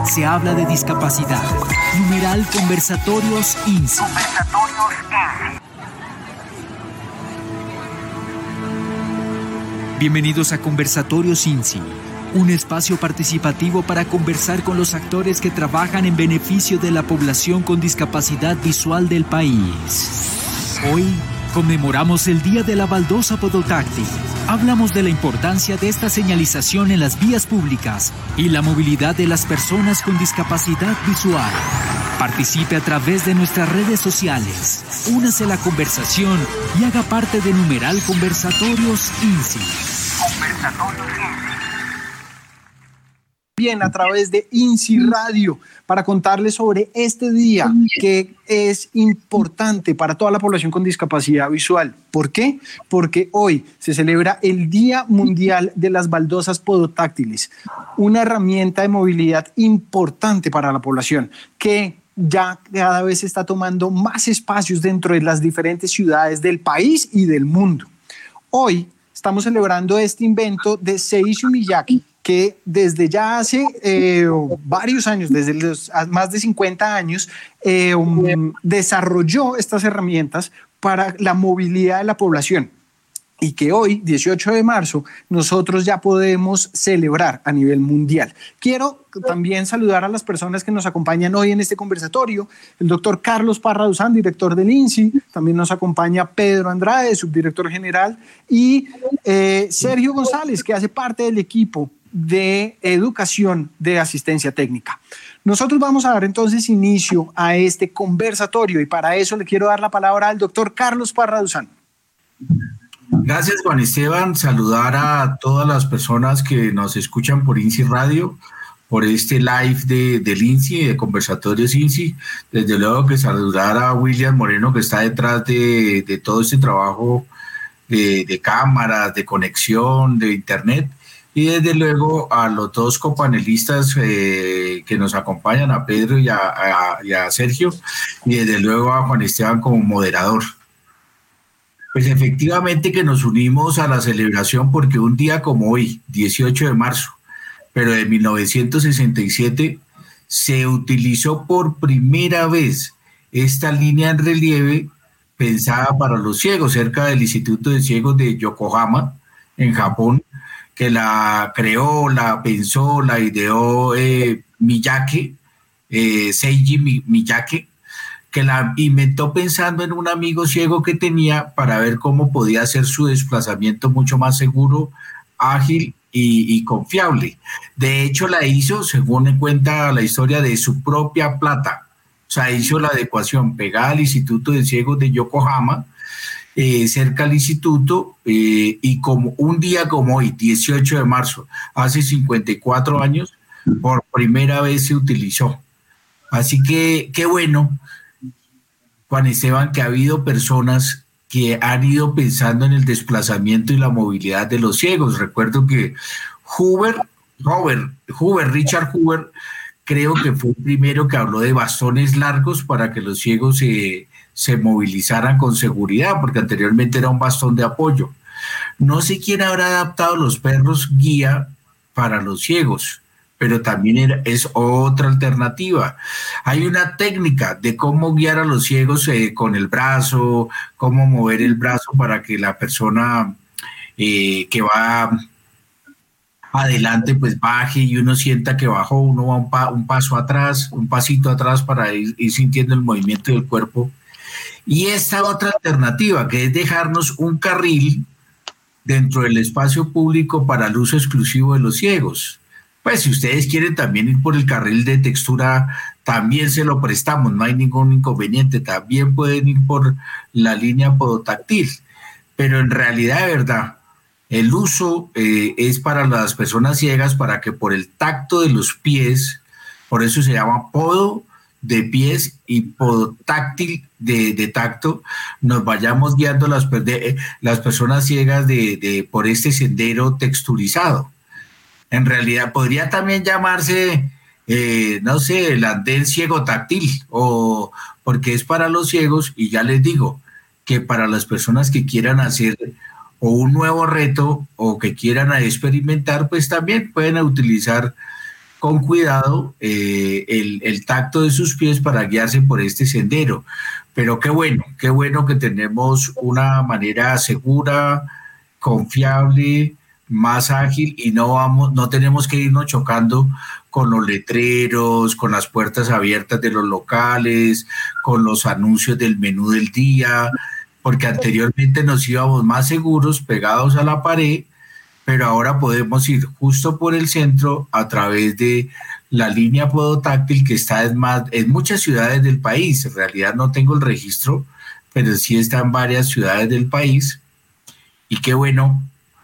se habla de discapacidad. Numeral Conversatorios INSI. Bienvenidos a Conversatorios INSI, un espacio participativo para conversar con los actores que trabajan en beneficio de la población con discapacidad visual del país. Hoy conmemoramos el Día de la Baldosa Podotáctil. Hablamos de la importancia de esta señalización en las vías públicas y la movilidad de las personas con discapacidad visual. Participe a través de nuestras redes sociales. Únase a la conversación y haga parte de Numeral Conversatorios INSI. Bien, a través de INSI Radio, para contarles sobre este día que es importante para toda la población con discapacidad visual. ¿Por qué? Porque hoy se celebra el Día Mundial de las Baldosas Podotáctiles, una herramienta de movilidad importante para la población que ya cada vez está tomando más espacios dentro de las diferentes ciudades del país y del mundo. Hoy estamos celebrando este invento de Seishu Miyake, que desde ya hace varios años, desde los más de 50 años, desarrolló estas herramientas para la movilidad de la población y que hoy, 18 de marzo, nosotros ya podemos celebrar a nivel mundial. Quiero también saludar a las personas que nos acompañan hoy en este conversatorio. El doctor Carlos Parra Duzán, director del INSI, también nos acompaña Pedro Andrade, subdirector general, y Sergio González, que hace parte del equipo de educación de asistencia técnica. Nosotros vamos a dar entonces inicio a este conversatorio y para eso le quiero dar la palabra al doctor Carlos Parra Duzán. Gracias, Juan Esteban. Saludar a todas las personas que nos escuchan por INSI Radio, por este live del INSI, de Conversatorios INSI. Desde luego que saludar a William Moreno, que está detrás de todo este trabajo de cámaras, de conexión, de internet. Y desde luego a los dos copanelistas que nos acompañan, a Pedro y a Sergio, y desde luego a Juan Esteban como moderador. Pues efectivamente que nos unimos a la celebración porque un día como hoy, 18 de marzo, pero de 1967, se utilizó por primera vez esta línea en relieve pensada para los ciegos, cerca del Instituto de Ciegos de Yokohama, en Japón, que la creó, la pensó, la ideó Miyake, Seiji Miyake, que la inventó pensando en un amigo ciego que tenía para ver cómo podía hacer su desplazamiento mucho más seguro, ágil y confiable. De hecho, la hizo, según cuenta la historia, de su propia plata. O sea, hizo la adecuación pegada al Instituto de Ciegos de Yokohama, cerca al instituto, y como un día como hoy, 18 de marzo, hace 54 años, por primera vez se utilizó. Así que qué bueno, Juan Esteban, que ha habido personas que han ido pensando en el desplazamiento y la movilidad de los ciegos. Recuerdo que Richard Hoover, creo que fue el primero que habló de bastones largos para que los ciegos se movilizaran con seguridad, porque anteriormente era un bastón de apoyo. No sé quién habrá adaptado los perros guía para los ciegos, pero también es otra alternativa. Hay una técnica de cómo guiar a los ciegos con el brazo, cómo mover el brazo para que la persona que va adelante pues baje y uno sienta que bajó, uno va un paso atrás, un pasito atrás para ir sintiendo el movimiento del cuerpo. Y esta otra alternativa, que es dejarnos un carril dentro del espacio público para el uso exclusivo de los ciegos. Pues si ustedes quieren también ir por el carril de textura, también se lo prestamos, no hay ningún inconveniente, también pueden ir por la línea podotáctil, pero en realidad, de verdad, el uso es para las personas ciegas, para que por el tacto de los pies, por eso se llama podo de pies y podotáctil de tacto, nos vayamos guiando las personas ciegas por este sendero texturizado. En realidad podría también llamarse, no sé, el andén ciego táctil, o porque es para los ciegos, y ya les digo que para las personas que quieran hacer o un nuevo reto o que quieran experimentar, pues también pueden utilizar con cuidado el tacto de sus pies para guiarse por este sendero. Pero qué bueno que tenemos una manera segura, confiable, más ágil y no tenemos que irnos chocando con los letreros, con las puertas abiertas de los locales, con los anuncios del menú del día, porque anteriormente nos íbamos más seguros pegados a la pared, pero ahora podemos ir justo por el centro a través de la línea podotáctil que está en muchas ciudades del país. En realidad no tengo el registro, pero sí está en varias ciudades del país. Y qué bueno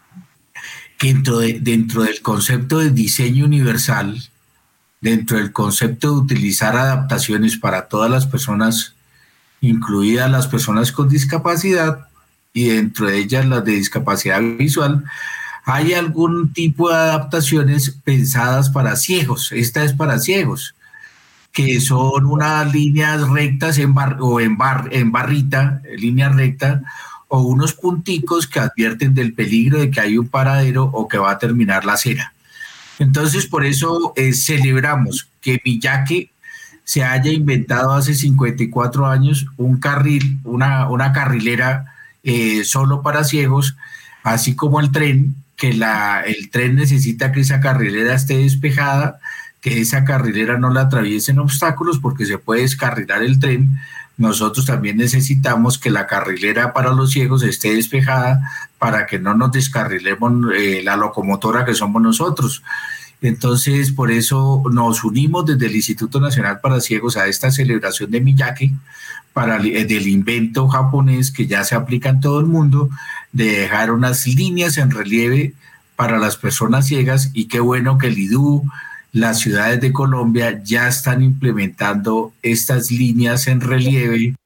que dentro del concepto de diseño universal, dentro del concepto de utilizar adaptaciones para todas las personas, incluidas las personas con discapacidad, y dentro de ellas las de discapacidad visual, hay algún tipo de adaptaciones pensadas para ciegos. Esta es para ciegos, que son unas líneas rectas en barrita, línea recta, o unos punticos que advierten del peligro de que hay un paradero o que va a terminar la acera. Entonces, por eso celebramos que Miyake se haya inventado hace 54 años un carril, una carrilera solo para ciegos, así como el tren, que el tren necesita que esa carrilera esté despejada, que esa carrilera no la atraviesen obstáculos porque se puede descarrilar el tren. Nosotros también necesitamos que la carrilera para los ciegos esté despejada para que no nos descarrilemos la locomotora que somos nosotros. Entonces, por eso nos unimos desde el Instituto Nacional para Ciegos a esta celebración de Miyake, del invento japonés que ya se aplica en todo el mundo, de dejar unas líneas en relieve para las personas ciegas, y qué bueno que el IDU, las ciudades de Colombia ya están implementando estas líneas en relieve.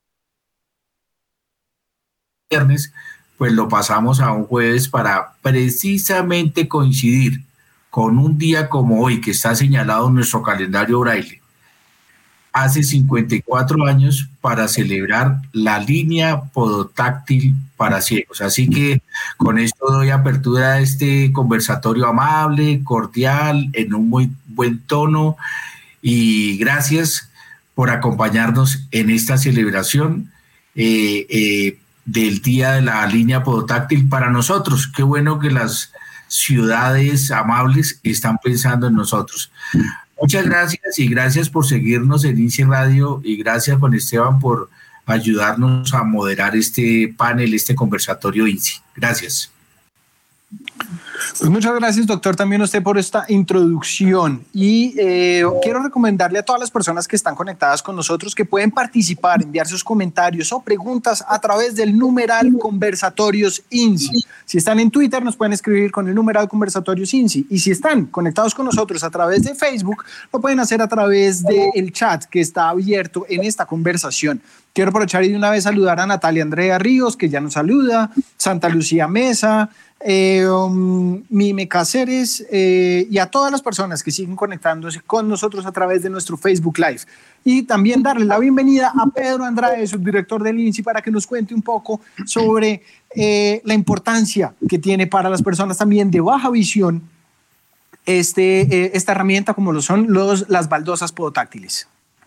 Viernes, pues lo pasamos a un jueves para precisamente coincidir con un día como hoy que está señalado en nuestro calendario Braille, hace 54 años, para celebrar la línea podotáctil para ciegos. Así que con esto doy apertura a este conversatorio amable, cordial, en un muy buen tono, y gracias por acompañarnos en esta celebración del Día de la Línea Podotáctil para nosotros. Qué bueno que las ciudades amables están pensando en nosotros. Muchas gracias, y gracias por seguirnos en INSI Radio, y gracias, Juan Esteban, por ayudarnos a moderar este panel, este conversatorio INSI. Gracias. Pues muchas gracias, doctor, también a usted por esta introducción, y quiero recomendarle a todas las personas que están conectadas con nosotros que pueden participar, enviar sus comentarios o preguntas a través del numeral Conversatorios INSI. Si están en Twitter, nos pueden escribir con el numeral Conversatorios INSI, y si están conectados con nosotros a través de Facebook, lo pueden hacer a través del chat que está abierto en esta conversación. Quiero aprovechar y de una vez saludar a Natalia Andrea Ríos, que ya nos saluda, Santa Lucía Mesa, Mime Cáceres, y a todas las personas que siguen conectándose con nosotros a través de nuestro Facebook Live. Y también darle la bienvenida a Pedro Andrade, subdirector del INSI, para que nos cuente un poco sobre la importancia que tiene para las personas también de baja visión esta herramienta, como lo son las baldosas podotáctiles.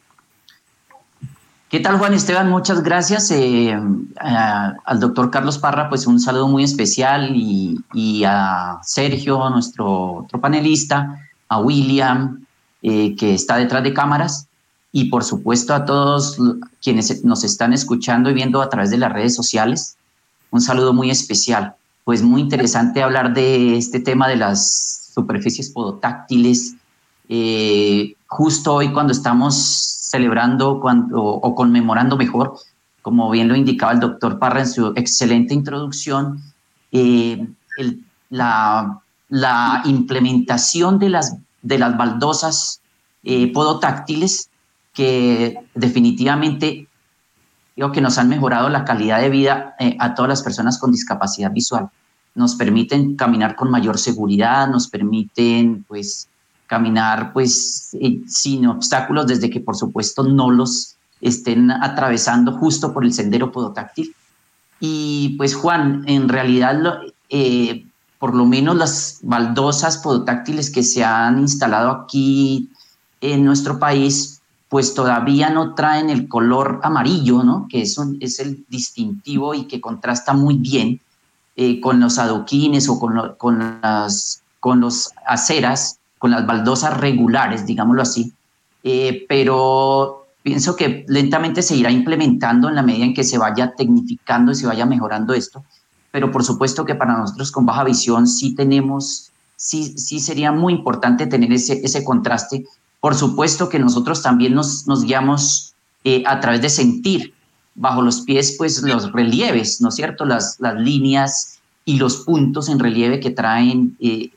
¿Qué tal, Juan Esteban? Muchas gracias. Al doctor Carlos Parra, pues un saludo muy especial, y a Sergio, nuestro otro panelista, a William, que está detrás de cámaras, y por supuesto a todos quienes nos están escuchando y viendo a través de las redes sociales. Un saludo muy especial. Pues muy interesante hablar de este tema de las superficies podotáctiles, justo hoy cuando estamos celebrando o conmemorando mejor, como bien lo indicaba el doctor Parra en su excelente introducción, la implementación de las baldosas podotáctiles, que definitivamente creo que nos han mejorado la calidad de vida a todas las personas con discapacidad visual. Nos permiten caminar con mayor seguridad, nos permiten pues caminar pues sin obstáculos, desde que por supuesto no los estén atravesando justo por el sendero podotáctil. Y pues Juan, en realidad por lo menos las baldosas podotáctiles que se han instalado aquí en nuestro país, pues todavía no traen el color amarillo, ¿no? Que es el distintivo y que contrasta muy bien con los adoquines o con los aceras, con las baldosas regulares, digámoslo así. Pero pienso que lentamente se irá implementando en la medida en que se vaya tecnificando y se vaya mejorando esto. Pero por supuesto que para nosotros con baja visión sí sería muy importante tener ese contraste. Por supuesto que nosotros también nos guiamos a través de sentir bajo los pies pues los relieves, ¿no es cierto? Las líneas y los puntos en relieve que traen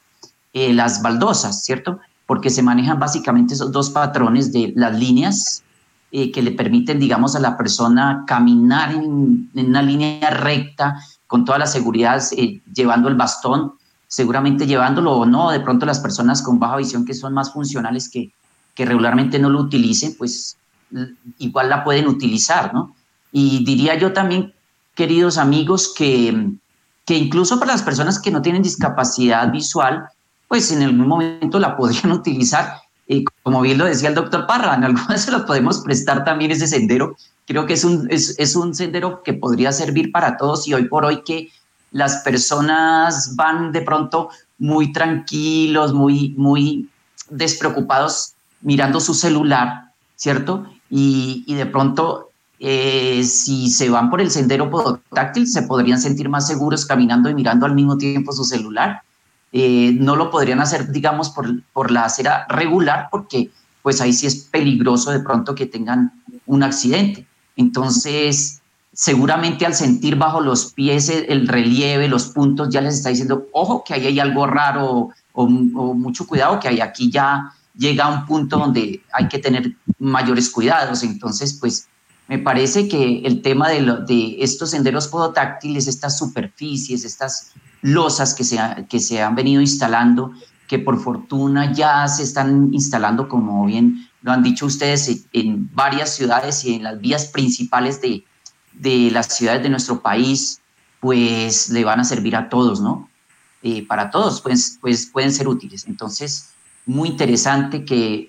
las baldosas, ¿cierto? Porque se manejan básicamente esos dos patrones de las líneas que le permiten, digamos, a la persona caminar en una línea recta con toda la seguridad, llevando el bastón, seguramente llevándolo o no. De pronto las personas con baja visión que son más funcionales que regularmente no lo utilicen, pues igual la pueden utilizar, ¿no? Y diría yo también, queridos amigos, que incluso para las personas que no tienen discapacidad visual, pues en algún momento la podrían utilizar. Como bien lo decía el doctor Parra, en algunas se lo podemos prestar también ese sendero. Creo que es un sendero que podría servir para todos, y hoy por hoy que las personas van de pronto muy tranquilos, muy despreocupados mirando su celular, ¿cierto? Y de pronto, si se van por el sendero podotáctil, se podrían sentir más seguros caminando y mirando al mismo tiempo su celular. No lo podrían hacer, digamos, por la acera regular, porque pues ahí sí es peligroso de pronto que tengan un accidente. Entonces, seguramente al sentir bajo los pies el relieve, los puntos, ya les está diciendo, ojo, que ahí hay algo raro, o mucho cuidado, que aquí ya llega a un punto donde hay que tener mayores cuidados. Entonces, pues, me parece que el tema de estos senderos podotáctiles, estas superficies, estas losas que se han venido instalando, que por fortuna ya se están instalando, como bien lo han dicho ustedes, en varias ciudades y en las vías principales de las ciudades de nuestro país, pues le van a servir a todos, ¿no? Para todos, pues pueden ser útiles. Entonces, muy interesante que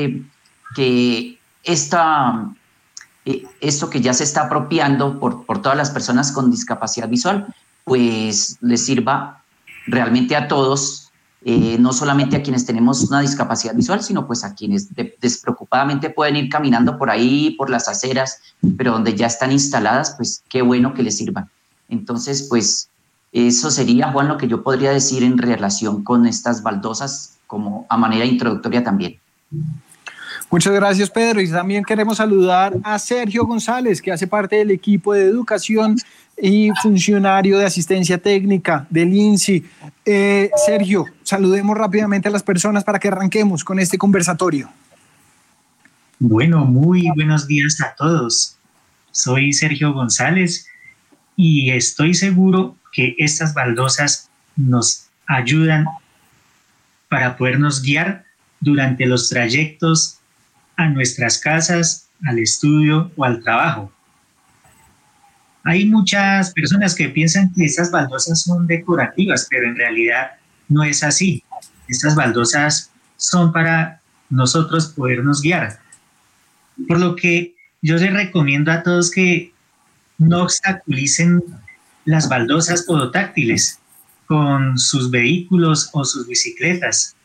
esto que ya se está apropiando por todas las personas con discapacidad visual, pues les sirva realmente a todos, no solamente a quienes tenemos una discapacidad visual, sino pues a quienes despreocupadamente pueden ir caminando por ahí, por las aceras, pero donde ya están instaladas, pues qué bueno que les sirvan. Entonces, pues eso sería, Juan, lo que yo podría decir en relación con estas baldosas, como a manera introductoria también. Muchas gracias, Pedro. Y también queremos saludar a Sergio González, que hace parte del equipo de educación y funcionario de asistencia técnica del INSI. Sergio, saludemos rápidamente a las personas para que arranquemos con este conversatorio. Bueno, muy buenos días a todos. Soy Sergio González y estoy seguro que estas baldosas nos ayudan para podernos guiar durante los trayectos a nuestras casas, al estudio o al trabajo. Hay muchas personas que piensan que estas baldosas son decorativas, pero en realidad no es así. Estas baldosas son para nosotros podernos guiar. Por lo que yo les recomiendo a todos que no obstaculicen las baldosas podotáctiles con sus vehículos o sus bicicletas.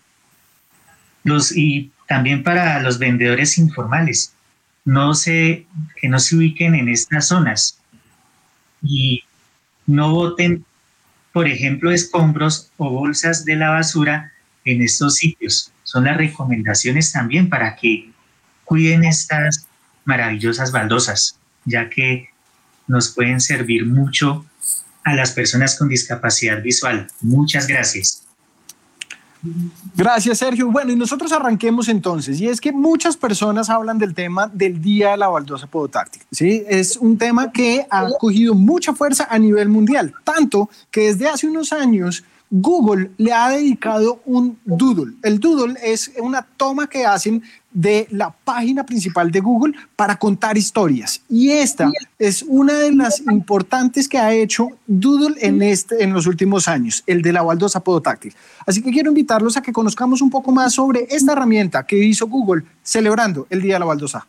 Y también para los vendedores informales, que no se ubiquen en estas zonas y no boten, por ejemplo, escombros o bolsas de la basura en estos sitios. Son las recomendaciones también para que cuiden estas maravillosas baldosas, ya que nos pueden servir mucho a las personas con discapacidad visual. Muchas gracias. Gracias, Sergio. Bueno, y nosotros arranquemos entonces, y es que muchas personas hablan del tema del Día de la Baldosa Podotáctil, ¿sí? Es un tema que ha cogido mucha fuerza a nivel mundial, tanto que desde hace unos años Google le ha dedicado un doodle. El doodle es una toma que hacen de la página principal de Google para contar historias. Y esta es una de las importantes que ha hecho Doodle en los últimos años, el de la baldosa podotáctil. Así que quiero invitarlos a que conozcamos un poco más sobre esta herramienta que hizo Google celebrando el Día de la Baldosa.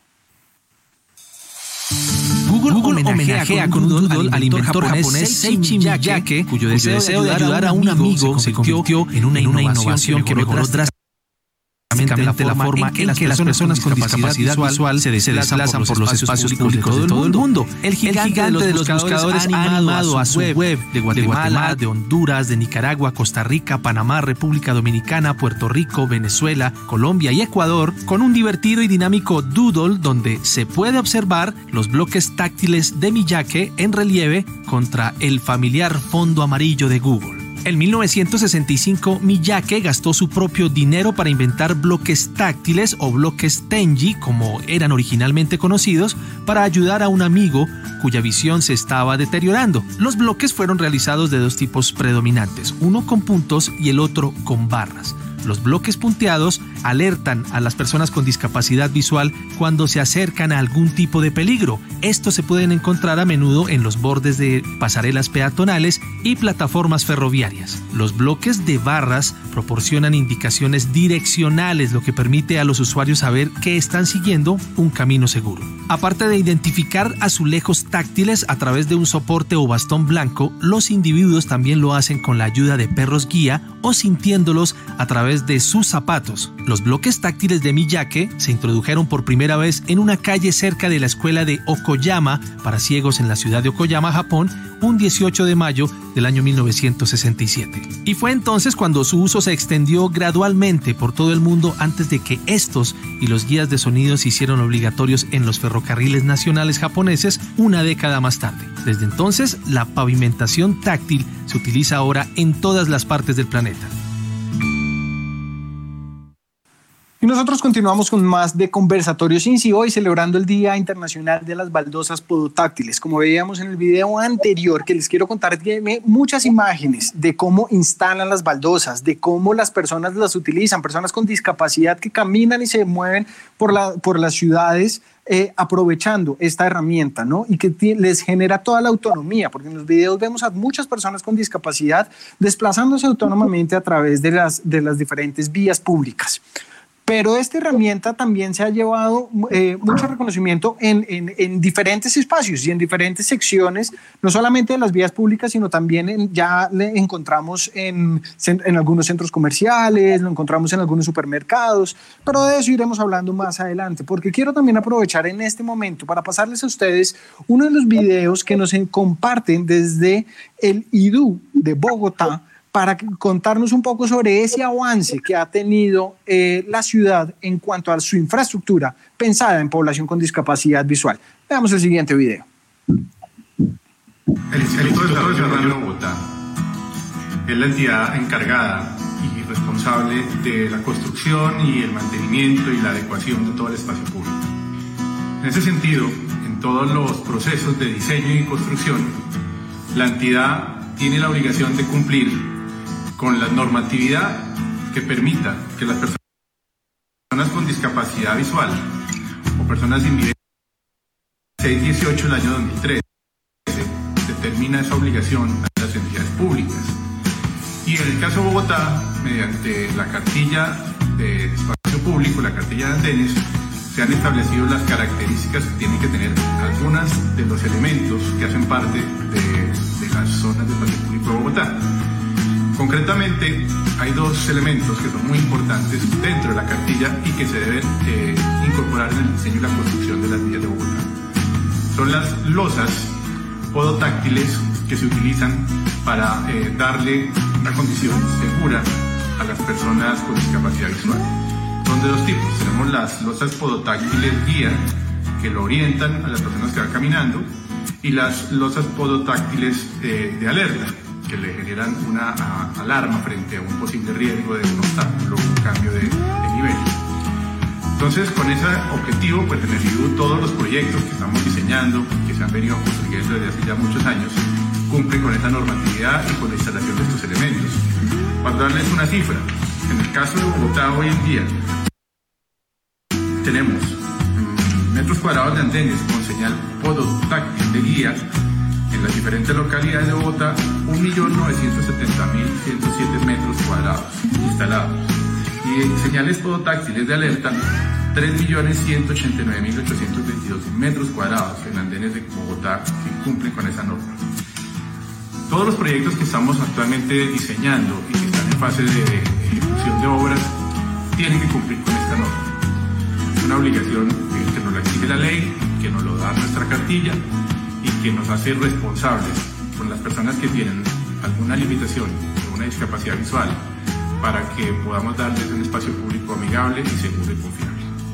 Google homenajea con un doodle al inventor japonés Seiichi Miyake, cuyo deseo de ayudar a un amigo se convirtió en una innovación que mejoró drásticamente la forma en que las personas con discapacidad visual se desplazan por los espacios públicos de todo el mundo. El gigante de los buscadores ha animado a su web de Guatemala, de Honduras, de Nicaragua, Costa Rica, Panamá, República Dominicana, Puerto Rico, Venezuela, Colombia y Ecuador con un divertido y dinámico doodle donde se puede observar los bloques táctiles de Miyake en relieve contra el familiar fondo amarillo de Google. En 1965, Miyake gastó su propio dinero para inventar bloques táctiles o bloques Tenji, como eran originalmente conocidos, para ayudar a un amigo cuya visión se estaba deteriorando. Los bloques fueron realizados de dos tipos predominantes, uno con puntos y el otro con barras. Los bloques punteados alertan a las personas con discapacidad visual cuando se acercan a algún tipo de peligro. Estos se pueden encontrar a menudo en los bordes de pasarelas peatonales y plataformas ferroviarias. Los bloques de barras proporcionan indicaciones direccionales, lo que permite a los usuarios saber que están siguiendo un camino seguro. Aparte de identificar azulejos táctiles a través de un soporte o bastón blanco, los individuos también lo hacen con la ayuda de perros guía o sintiéndolos a través de sus zapatos. Los bloques táctiles de Miyake se introdujeron por primera vez en una calle cerca de la escuela de Okoyama para ciegos en la ciudad de Okoyama, Japón, un 18 de mayo del año 1967. Y fue entonces cuando su uso se extendió gradualmente por todo el mundo antes de que estos y los guías de sonido se hicieron obligatorios en los ferrocarriles nacionales japoneses una década más tarde. Desde entonces, la pavimentación táctil se utiliza ahora en todas las partes del planeta. Y nosotros continuamos con más de Conversatorios INSI, hoy celebrando el Día Internacional de las Baldosas Podotáctiles. Como veíamos en el video anterior, que les quiero contar, tiene muchas imágenes de cómo instalan las baldosas, de cómo las personas las utilizan, personas con discapacidad que caminan y se mueven por las ciudades aprovechando esta herramienta, ¿no? Y que les genera toda la autonomía, porque en los videos vemos a muchas personas con discapacidad desplazándose autónomamente a través de las diferentes vías públicas. Pero esta herramienta también se ha llevado mucho reconocimiento en diferentes espacios y en diferentes secciones, no solamente de las vías públicas, sino también ya le encontramos en algunos centros comerciales, lo encontramos en algunos supermercados, pero de eso iremos hablando más adelante, porque quiero también aprovechar en este momento para pasarles a ustedes uno de los videos que nos comparten desde el IDU de Bogotá, para contarnos un poco sobre ese avance que ha tenido la ciudad en cuanto a su infraestructura pensada en población con discapacidad visual. Veamos el siguiente video. El Instituto de Desarrollo de Bogotá es la entidad encargada y responsable de la construcción y el mantenimiento y la adecuación de todo el espacio público. En ese sentido, en todos los procesos de diseño y construcción, la entidad tiene la obligación de cumplir con la normatividad que permita que las personas con discapacidad visual o personas invidentes 618 del año 2013 determina esa obligación a las entidades públicas. Y en el caso de Bogotá, mediante la cartilla de espacio público, la cartilla de andenes, se han establecido las características que tienen que tener algunas de los elementos que hacen parte de las zonas de espacio público de Bogotá. Concretamente, hay dos elementos que son muy importantes dentro de la cartilla y que se deben incorporar en el diseño y la construcción de las vías de Bogotá. Son las losas podotáctiles que se utilizan para darle una condición segura a las personas con discapacidad visual. Son de dos tipos. Tenemos las losas podotáctiles guía, que lo orientan a las personas que van caminando, y las losas podotáctiles de alerta, que le generan una alarma frente a un posible riesgo de un obstáculo, un cambio de nivel. Entonces, con ese objetivo, pues en el IDU todos los proyectos que estamos diseñando, que se han venido construyendo desde hace ya muchos años, cumplen con esa normatividad y con la instalación de estos elementos. Para darles una cifra, en el caso de Bogotá hoy en día, tenemos metros cuadrados de andenes con señal podotáctil de guía en las diferentes localidades de Bogotá, 1.970.107 metros cuadrados instalados. Y señales podotáctiles de alerta, 3.189.822 metros cuadrados en andenes de Bogotá que cumplen con esa norma. Todos los proyectos que estamos actualmente diseñando y que están en fase de ejecución de obras tienen que cumplir con esta norma. Es una obligación que nos la exige la ley, que nos lo da nuestra cartilla y que nos hace responsables con las personas que tienen alguna limitación o una discapacidad visual para que podamos darles un espacio público amigable y seguro y confiable.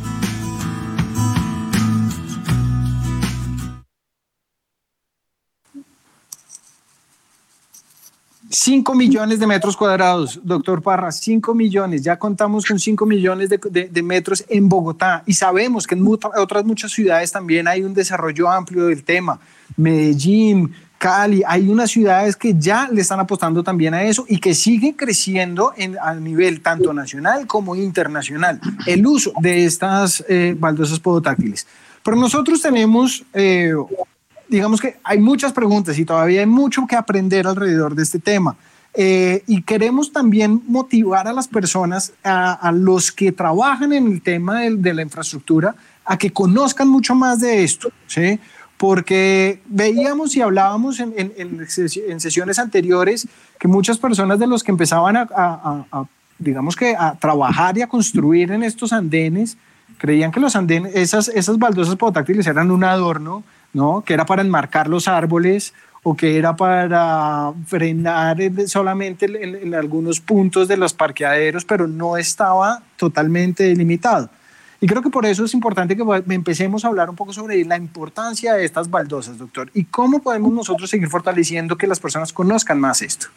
5 millones de metros cuadrados, doctor Parra, 5 millones, ya contamos con 5 millones de metros en Bogotá y sabemos que en otras muchas ciudades también hay un desarrollo amplio del tema, Medellín, Cali, hay unas ciudades que ya le están apostando también a eso y que siguen creciendo a nivel tanto nacional como internacional, el uso de estas baldosas podotáctiles. Pero nosotros tenemos... digamos que hay muchas preguntas y todavía hay mucho que aprender alrededor de este tema. Y queremos también motivar a las personas, a los que trabajan en el tema de la infraestructura, a que conozcan mucho más de esto, ¿sí? Porque veíamos y hablábamos en sesiones anteriores que muchas personas de los que empezaban digamos que a trabajar y a construir en estos andenes, creían que los andenes, esas baldosas podotáctiles eran un adorno, ¿no? Que era para enmarcar los árboles o que era para frenar solamente en algunos puntos de los parqueaderos, pero no estaba totalmente delimitado. Y creo que por eso es importante que empecemos a hablar un poco sobre la importancia de estas baldosas, doctor, y cómo podemos nosotros seguir fortaleciendo que las personas conozcan más esto.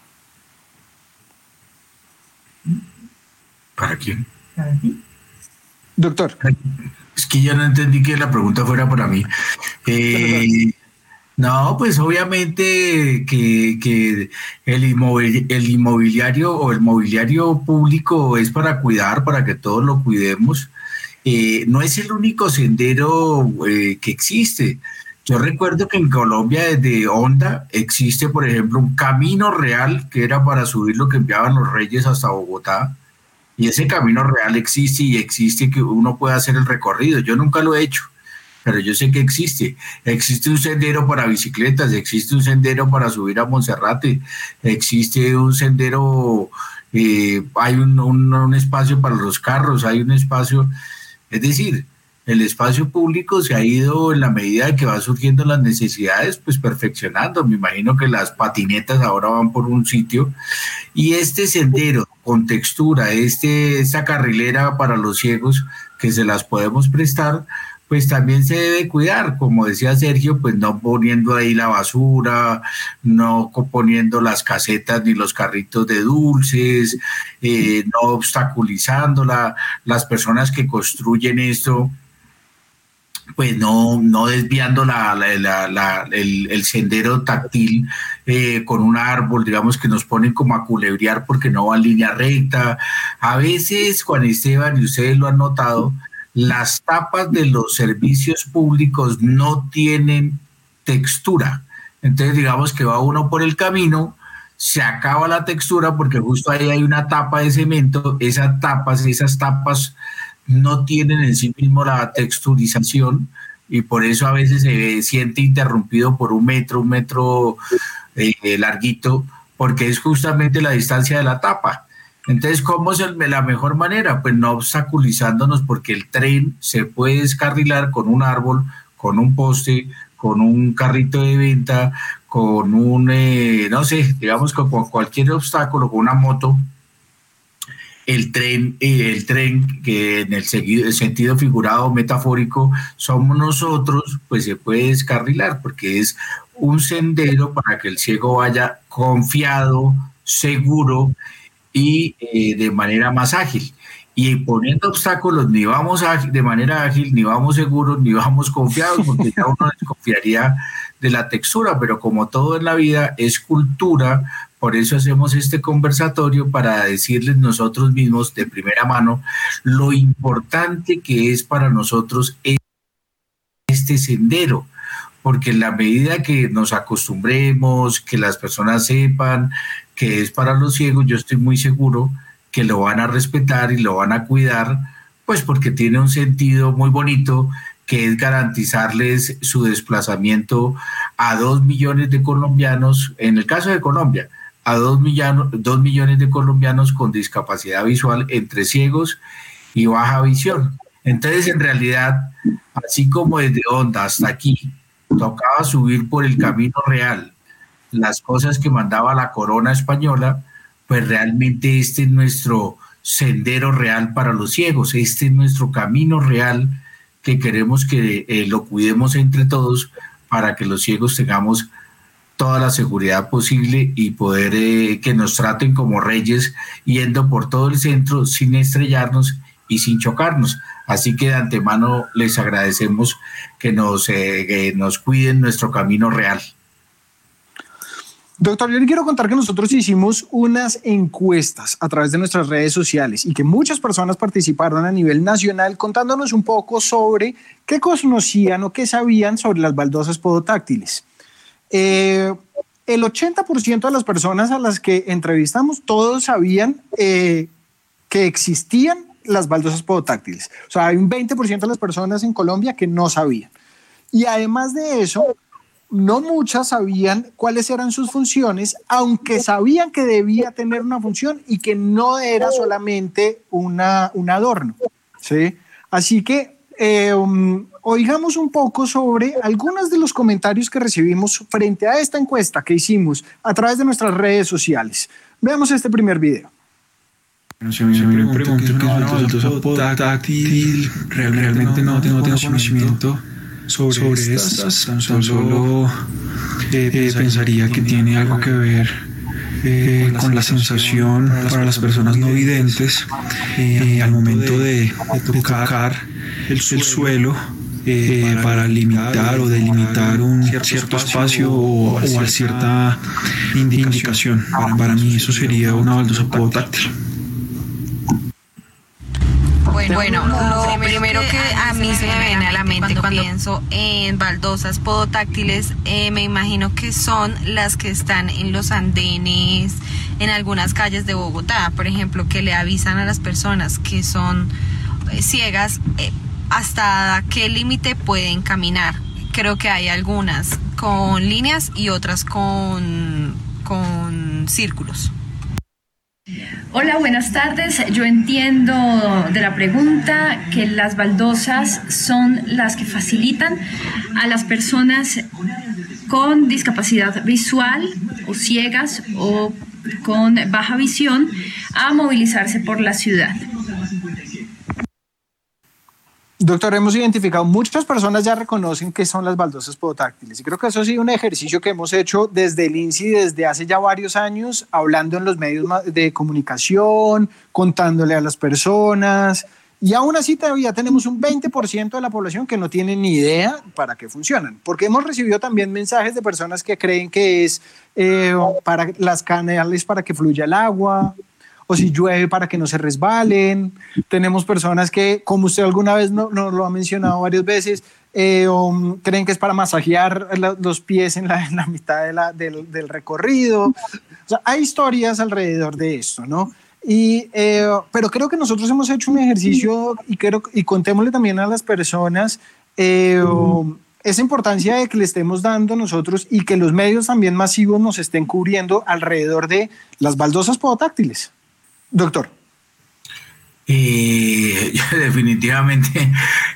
¿Para quién? ¿Para ti? Doctor. Es que yo no entendí que la pregunta fuera para mí. No, pues obviamente que el inmobiliario o el mobiliario público es para cuidar, para que todos lo cuidemos. No es el único sendero que existe. Yo recuerdo que en Colombia desde Honda existe, por ejemplo, un camino real que era para subir lo que enviaban los reyes hasta Bogotá. Y ese camino real existe y existe que uno pueda hacer el recorrido. Yo nunca lo he hecho, pero yo sé que existe. Existe un sendero para bicicletas, existe un sendero para subir a Monserrate, existe un sendero, hay un espacio para los carros, hay un espacio, es decir, el espacio público se ha ido en la medida de que van surgiendo las necesidades, pues perfeccionando. Me imagino que las patinetas ahora van por un sitio y este sendero con textura, esta carrilera para los ciegos que se las podemos prestar, pues también se debe cuidar, como decía Sergio, pues no poniendo ahí la basura, no poniendo las casetas ni los carritos de dulces, no obstaculizándola, las personas que construyen esto, pues no desviando el sendero táctil con un árbol, digamos que nos ponen como a culebrear porque no va en línea recta. A veces, Juan Esteban, y ustedes lo han notado, las tapas de los servicios públicos no tienen textura. Entonces, digamos que va uno por el camino, se acaba la textura porque justo ahí hay una tapa de cemento, esas tapas no tienen en sí mismo la texturización y por eso a veces se siente interrumpido por un metro larguito, porque es justamente la distancia de la tapa. Entonces, ¿cómo es la mejor manera? Pues no obstaculizándonos, porque el tren se puede descarrilar con un árbol, con un poste, con un carrito de venta, con un, no sé, digamos con cualquier obstáculo, con una moto. El tren que en el sentido figurado metafórico somos nosotros, pues se puede descarrilar porque es un sendero para que el ciego vaya confiado, seguro y de manera más ágil. Y poniendo obstáculos ni vamos de manera ágil, ni vamos seguros, ni vamos confiados, porque ya uno desconfiaría de la textura, pero como todo en la vida es cultura, por eso hacemos este conversatorio para decirles nosotros mismos de primera mano lo importante que es para nosotros este sendero, porque en la medida que nos acostumbremos, que las personas sepan que es para los ciegos, yo estoy muy seguro que lo van a respetar y lo van a cuidar, pues porque tiene un sentido muy bonito, que es garantizarles su desplazamiento a 2 millones de colombianos, en el caso de Colombia, a 2 millones de colombianos con discapacidad visual entre ciegos y baja visión. Entonces, en realidad, así como desde Honda hasta aquí, tocaba subir por el camino real las cosas que mandaba la corona española, pues realmente este es nuestro sendero real para los ciegos, este es nuestro camino real que queremos que lo cuidemos entre todos para que los ciegos tengamos toda la seguridad posible y poder que nos traten como reyes yendo por todo el centro sin estrellarnos y sin chocarnos. Así que de antemano les agradecemos que nos cuiden nuestro camino real. Doctor, yo le quiero contar que nosotros hicimos unas encuestas a través de nuestras redes sociales y que muchas personas participaron a nivel nacional contándonos un poco sobre qué conocían o qué sabían sobre las baldosas podotáctiles. El 80% de las personas a las que entrevistamos, todos sabían que existían las baldosas podotáctiles. O sea, hay un 20% de las personas en Colombia que no sabían. Y además de eso, no muchas sabían cuáles eran sus funciones, aunque sabían que debía tener una función y que no era solamente un adorno, ¿sí? Así que oigamos un poco sobre algunos de los comentarios que recibimos frente a esta encuesta que hicimos a través de nuestras redes sociales. Veamos este primer video. Si me pregunto qué es una baldosa podotáctil, realmente no tengo conocimiento sobre estas, tan solo pensaría que tiene algo que ver con la sensación para las personas no videntes al momento de tocar el suelo para limitar o delimitar un cierto espacio o cierta indicación. Para mí eso sería una baldosa podotáctil. Bueno, lo primero que a mí se me viene a la mente cuando pienso en baldosas podotáctiles, me imagino que son las que están en los andenes, en algunas calles de Bogotá, por ejemplo, que le avisan a las personas que son ciegas hasta qué límite pueden caminar. Creo que hay algunas con líneas y otras con círculos. Hola, buenas tardes. Yo entiendo de la pregunta que las baldosas son las que facilitan a las personas con discapacidad visual o ciegas o con baja visión a movilizarse por la ciudad. Doctor, hemos identificado, muchas personas ya reconocen qué son las baldosas podotáctiles y creo que eso ha sido un ejercicio que hemos hecho desde el INSI desde hace ya varios años, hablando en los medios de comunicación, contándole a las personas, y aún así todavía tenemos un 20% de la población que no tiene ni idea para qué funcionan, porque hemos recibido también mensajes de personas que creen que es para las canales para que fluya el agua, o si llueve para que no se resbalen. Tenemos personas que, como usted alguna vez nos lo ha mencionado varias veces, creen que es para masajear los pies en la mitad del recorrido. O sea, hay historias alrededor de esto, ¿no? Pero creo que nosotros hemos hecho un ejercicio y contémosle también a las personas esa importancia de que le estemos dando nosotros y que los medios también masivos nos estén cubriendo alrededor de las baldosas podotáctiles. Doctor. Definitivamente.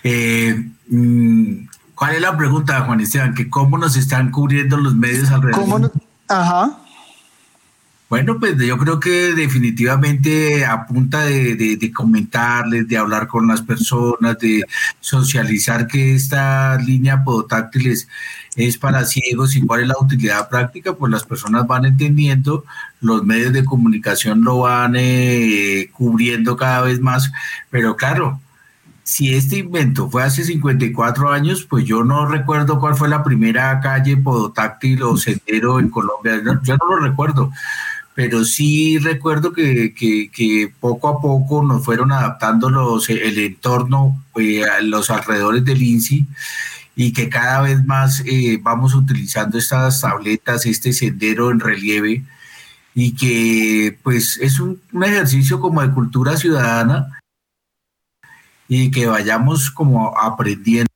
¿Cuál es la pregunta, Juan Esteban? ¿Que cómo nos están cubriendo los medios alrededor? Ajá. Bueno, pues yo creo que definitivamente a punta de comentarles, de hablar con las personas, de socializar que esta línea podotáctil es para ciegos y cuál es la utilidad práctica, pues las personas van entendiendo, los medios de comunicación lo van cubriendo cada vez más, pero claro, si este invento fue hace 54 años, pues yo no recuerdo cuál fue la primera calle podotáctil o sendero en Colombia, yo no lo recuerdo, pero sí recuerdo que poco a poco nos fueron adaptando el entorno, los alrededores del INSI, y que cada vez más vamos utilizando estas tabletas, este sendero en relieve, y que pues es un ejercicio como de cultura ciudadana, y que vayamos como aprendiendo,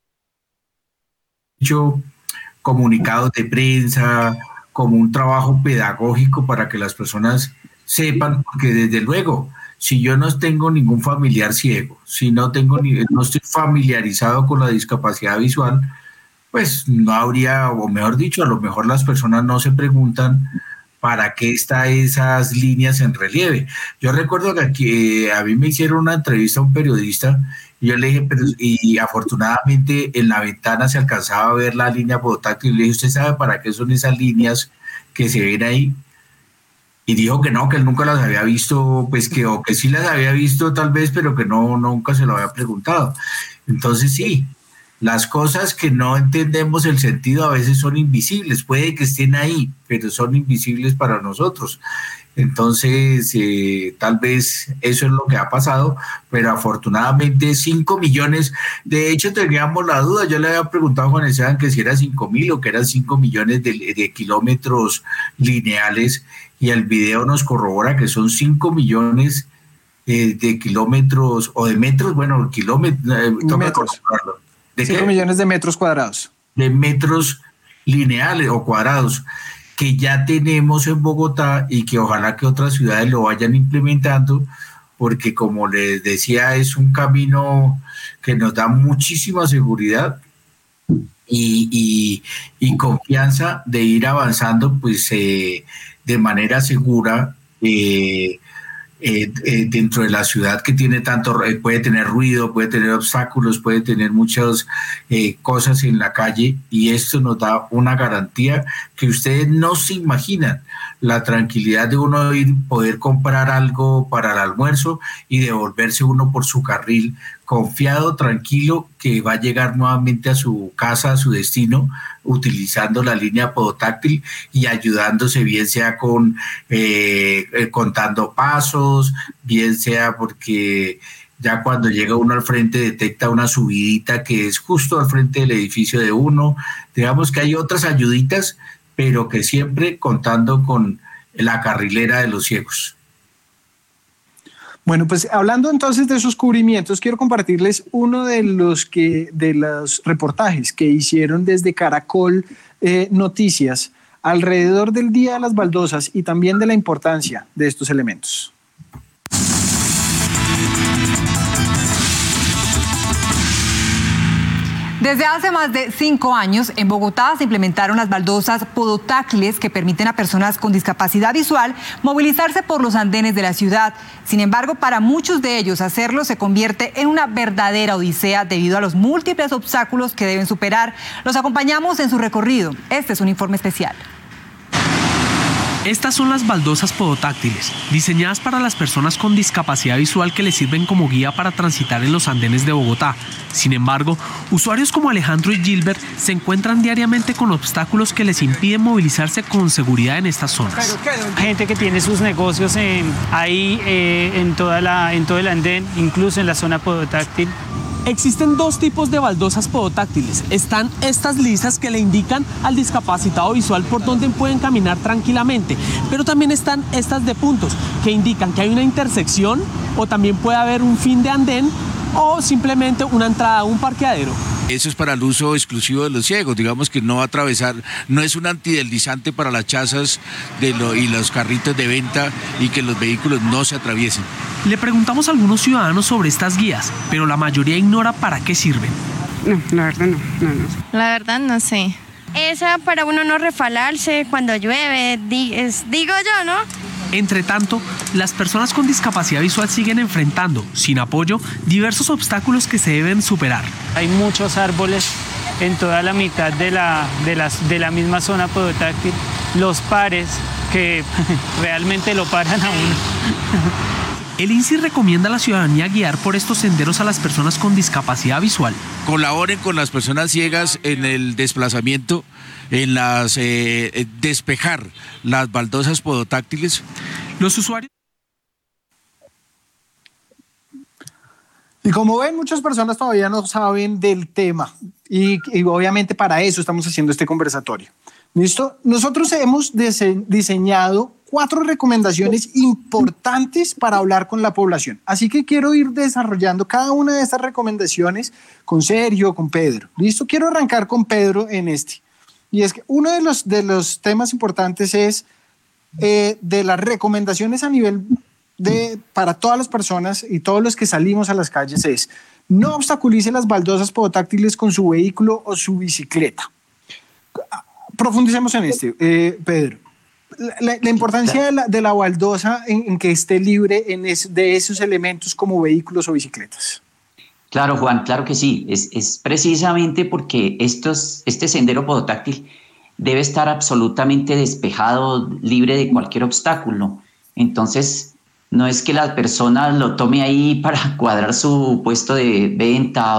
comunicados de prensa, como un trabajo pedagógico para que las personas sepan, porque desde luego, si yo no tengo ningún familiar ciego, si no estoy familiarizado con la discapacidad visual, pues no habría, o mejor dicho, a lo mejor las personas no se preguntan para qué están esas líneas en relieve. Yo recuerdo que aquí, a mí me hicieron una entrevista a un periodista y yo le dije, y afortunadamente en la ventana se alcanzaba a ver la línea podotáctil, y le dije, ¿usted sabe para qué son esas líneas que se ven ahí? Y dijo que no, que él nunca las había visto, pues o que sí las había visto tal vez, pero que nunca se lo había preguntado. Entonces sí, las cosas que no entendemos el sentido a veces son invisibles, puede que estén ahí, pero son invisibles para nosotros. Entonces, tal vez eso es lo que ha pasado, pero afortunadamente 5 millones, de hecho teníamos la duda, yo le había preguntado a Juan Esteban que si era 5.000 o que eran 5 millones de kilómetros lineales, y el video nos corrobora que son 5 millones de kilómetros, o de metros, bueno, kilómetros, metros. 5 millones de metros cuadrados. De metros lineales o cuadrados, que ya tenemos en Bogotá, y que ojalá que otras ciudades lo vayan implementando, porque como les decía, es un camino que nos da muchísima seguridad y confianza de ir avanzando pues de manera segura dentro de la ciudad, que tiene tanto, puede tener ruido, puede tener obstáculos, puede tener muchas cosas en la calle, y esto nos da una garantía que ustedes no se imaginan, la tranquilidad de uno poder comprar algo para el almuerzo y devolverse uno por su carril confiado, tranquilo, que va a llegar nuevamente a su casa, a su destino, utilizando la línea podotáctil y ayudándose, bien sea contando pasos, bien sea porque ya cuando llega uno al frente detecta una subidita que es justo al frente del edificio de uno. Digamos que hay otras ayuditas, pero que siempre contando con la carrilera de los ciegos. Bueno, pues hablando entonces de esos cubrimientos, quiero compartirles uno de los reportajes que hicieron desde Caracol Noticias alrededor del Día de las Baldosas y también de la importancia de estos elementos. Desde hace más de 5 años, en Bogotá se implementaron las baldosas podotáctiles que permiten a personas con discapacidad visual movilizarse por los andenes de la ciudad. Sin embargo, para muchos de ellos hacerlo se convierte en una verdadera odisea debido a los múltiples obstáculos que deben superar. Los acompañamos en su recorrido. Este es un informe especial. Estas son las baldosas podotáctiles, diseñadas para las personas con discapacidad visual que les sirven como guía para transitar en los andenes de Bogotá. Sin embargo, usuarios como Alejandro y Gilbert se encuentran diariamente con obstáculos que les impiden movilizarse con seguridad en estas zonas. Gente que tiene sus negocios ahí en todo el andén, incluso en la zona podotáctil. Existen 2 tipos de baldosas podotáctiles. Están estas lisas que le indican al discapacitado visual por dónde pueden caminar tranquilamente, pero también están estas de puntos que indican que hay una intersección o también puede haber un fin de andén o simplemente una entrada a un parqueadero. Eso es para el uso exclusivo de los ciegos, digamos que no va a atravesar, no es un antideslizante para las chazas y los carritos de venta y que los vehículos no se atraviesen. Le preguntamos a algunos ciudadanos sobre estas guías, pero la mayoría ignora para qué sirven. No, la verdad no. La verdad no sé. Esa para uno no refalarse cuando llueve, digo yo, ¿no? Entre tanto, las personas con discapacidad visual siguen enfrentando, sin apoyo, diversos obstáculos que se deben superar. Hay muchos árboles en toda la mitad de la misma zona podotáctil, los pares que realmente lo paran a uno. El INSI recomienda a la ciudadanía guiar por estos senderos a las personas con discapacidad visual. Colaboren con las personas ciegas en el desplazamiento, en las despejar las baldosas podotáctiles. Los usuarios. Y como ven, muchas personas todavía no saben del tema y obviamente para eso estamos haciendo este conversatorio. ¿Listo? Nosotros hemos diseñado 4 recomendaciones importantes para hablar con la población. Así que quiero ir desarrollando cada una de estas recomendaciones con Sergio, con Pedro. ¿Listo? Quiero arrancar con Pedro en este. Y es que uno de los temas importantes es de las recomendaciones a nivel para todas las personas y todos los que salimos a las calles es: no obstaculice las baldosas podotáctiles con su vehículo o su bicicleta. Profundicemos en este, Pedro. La importancia de la baldosa en que esté libre de esos elementos como vehículos o bicicletas. Claro, Juan, claro que sí. Es precisamente porque este sendero podotáctil debe estar absolutamente despejado, libre de cualquier obstáculo. Entonces, no es que la persona lo tome ahí para cuadrar su puesto de venta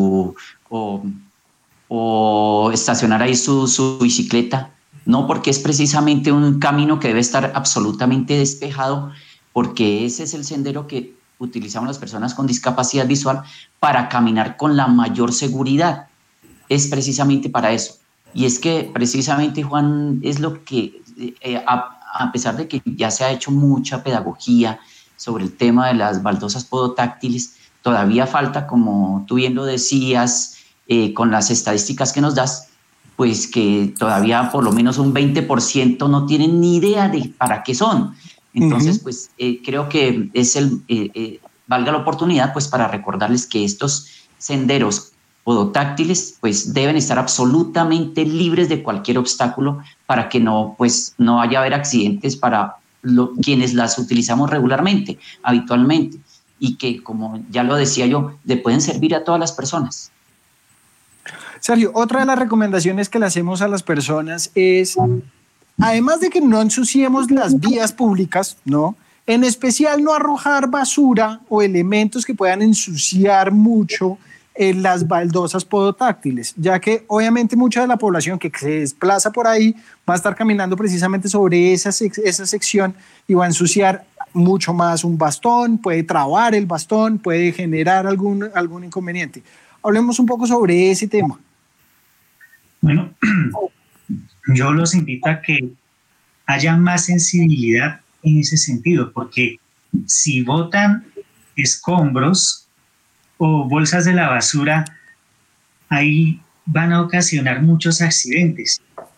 o estacionar ahí su bicicleta. No, porque es precisamente un camino que debe estar absolutamente despejado, porque ese es el sendero que utilizamos las personas con discapacidad visual para caminar con la mayor seguridad. Es precisamente para eso. Y es que precisamente, Juan, es lo que, a pesar de que ya se ha hecho mucha pedagogía sobre el tema de las baldosas podotáctiles, todavía falta, como tú bien lo decías, con las estadísticas que nos das, pues que todavía por lo menos un 20% no tienen ni idea de para qué son. Entonces, pues creo que es valga la oportunidad pues para recordarles que estos senderos podotáctiles pues deben estar absolutamente libres de cualquier obstáculo para que no haya haber accidentes para quienes las utilizamos regularmente, habitualmente, y que, como ya lo decía yo, le pueden servir a todas las personas. Sergio, otra de las recomendaciones que le hacemos a las personas es, además de que no ensuciemos las vías públicas, ¿no? En especial no arrojar basura o elementos que puedan ensuciar mucho las baldosas podotáctiles, ya que obviamente mucha de la población que se desplaza por ahí va a estar caminando precisamente sobre esa sección y va a ensuciar mucho más un bastón, puede trabar el bastón, puede generar algún inconveniente. Hablemos un poco sobre ese tema. Bueno, yo los invito a que haya más sensibilidad en ese sentido, porque si botan escombros o bolsas de la basura, ahí van a ocasionar muchos accidentes.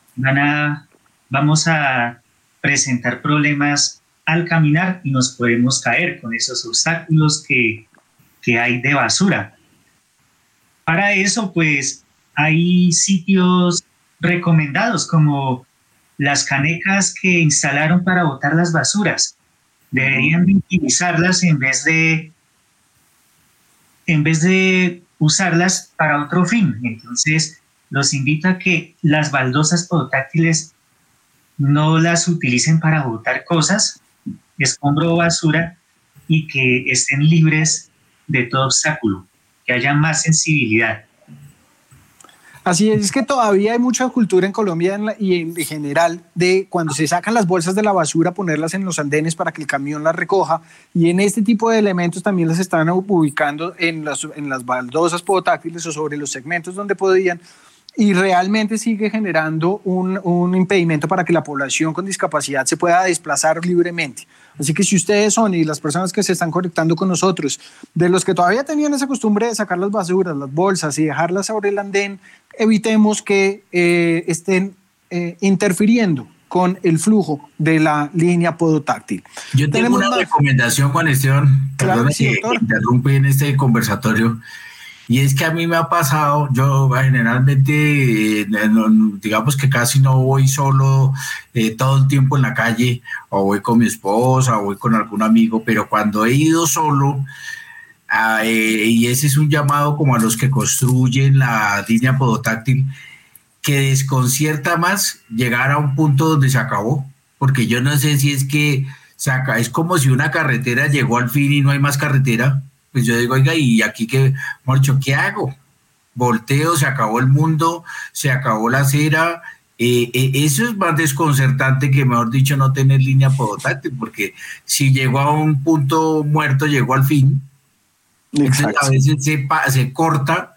Vamos a presentar problemas al caminar y nos podemos caer con esos obstáculos que hay de basura. Para eso, pues, hay sitios recomendados como las canecas que instalaron para botar las basuras. Deberían utilizarlas en vez de usarlas para otro fin. Entonces, los invito a que las baldosas podotáctiles no las utilicen para botar cosas, escombro o basura, y que estén libres de todo obstáculo, que haya más sensibilidad. Así es que todavía hay mucha cultura en Colombia y en general de cuando se sacan las bolsas de la basura ponerlas en los andenes para que el camión las recoja, y en este tipo de elementos también las están ubicando en las baldosas podotáctiles o sobre los segmentos donde podían, y realmente sigue generando un impedimento para que la población con discapacidad se pueda desplazar libremente. Así que si ustedes son, y las personas que se están conectando con nosotros, de los que todavía tenían esa costumbre de sacar las basuras, las bolsas y dejarlas sobre el andén, evitemos que estén interfiriendo con el flujo de la línea podotáctil. Yo tengo una recomendación, Juan Esteban, perdona que interrumpe en este conversatorio, y es que a mí me ha pasado, yo generalmente, digamos que casi no voy solo todo el tiempo en la calle, o voy con mi esposa, o voy con algún amigo, pero cuando he ido solo, y ese es un llamado como a los que construyen la línea podotáctil, que desconcierta más llegar a un punto donde se acabó, porque yo no sé si es que es como si una carretera llegó al fin y no hay más carretera. Pues yo digo, oiga, ¿y aquí qué, Morcho, qué hago? Volteo, se acabó el mundo, se acabó la acera. Eso es más desconcertante que, mejor dicho, no tener línea podotáctil, porque si llegó a un punto muerto, llegó al fin. Entonces, a veces se corta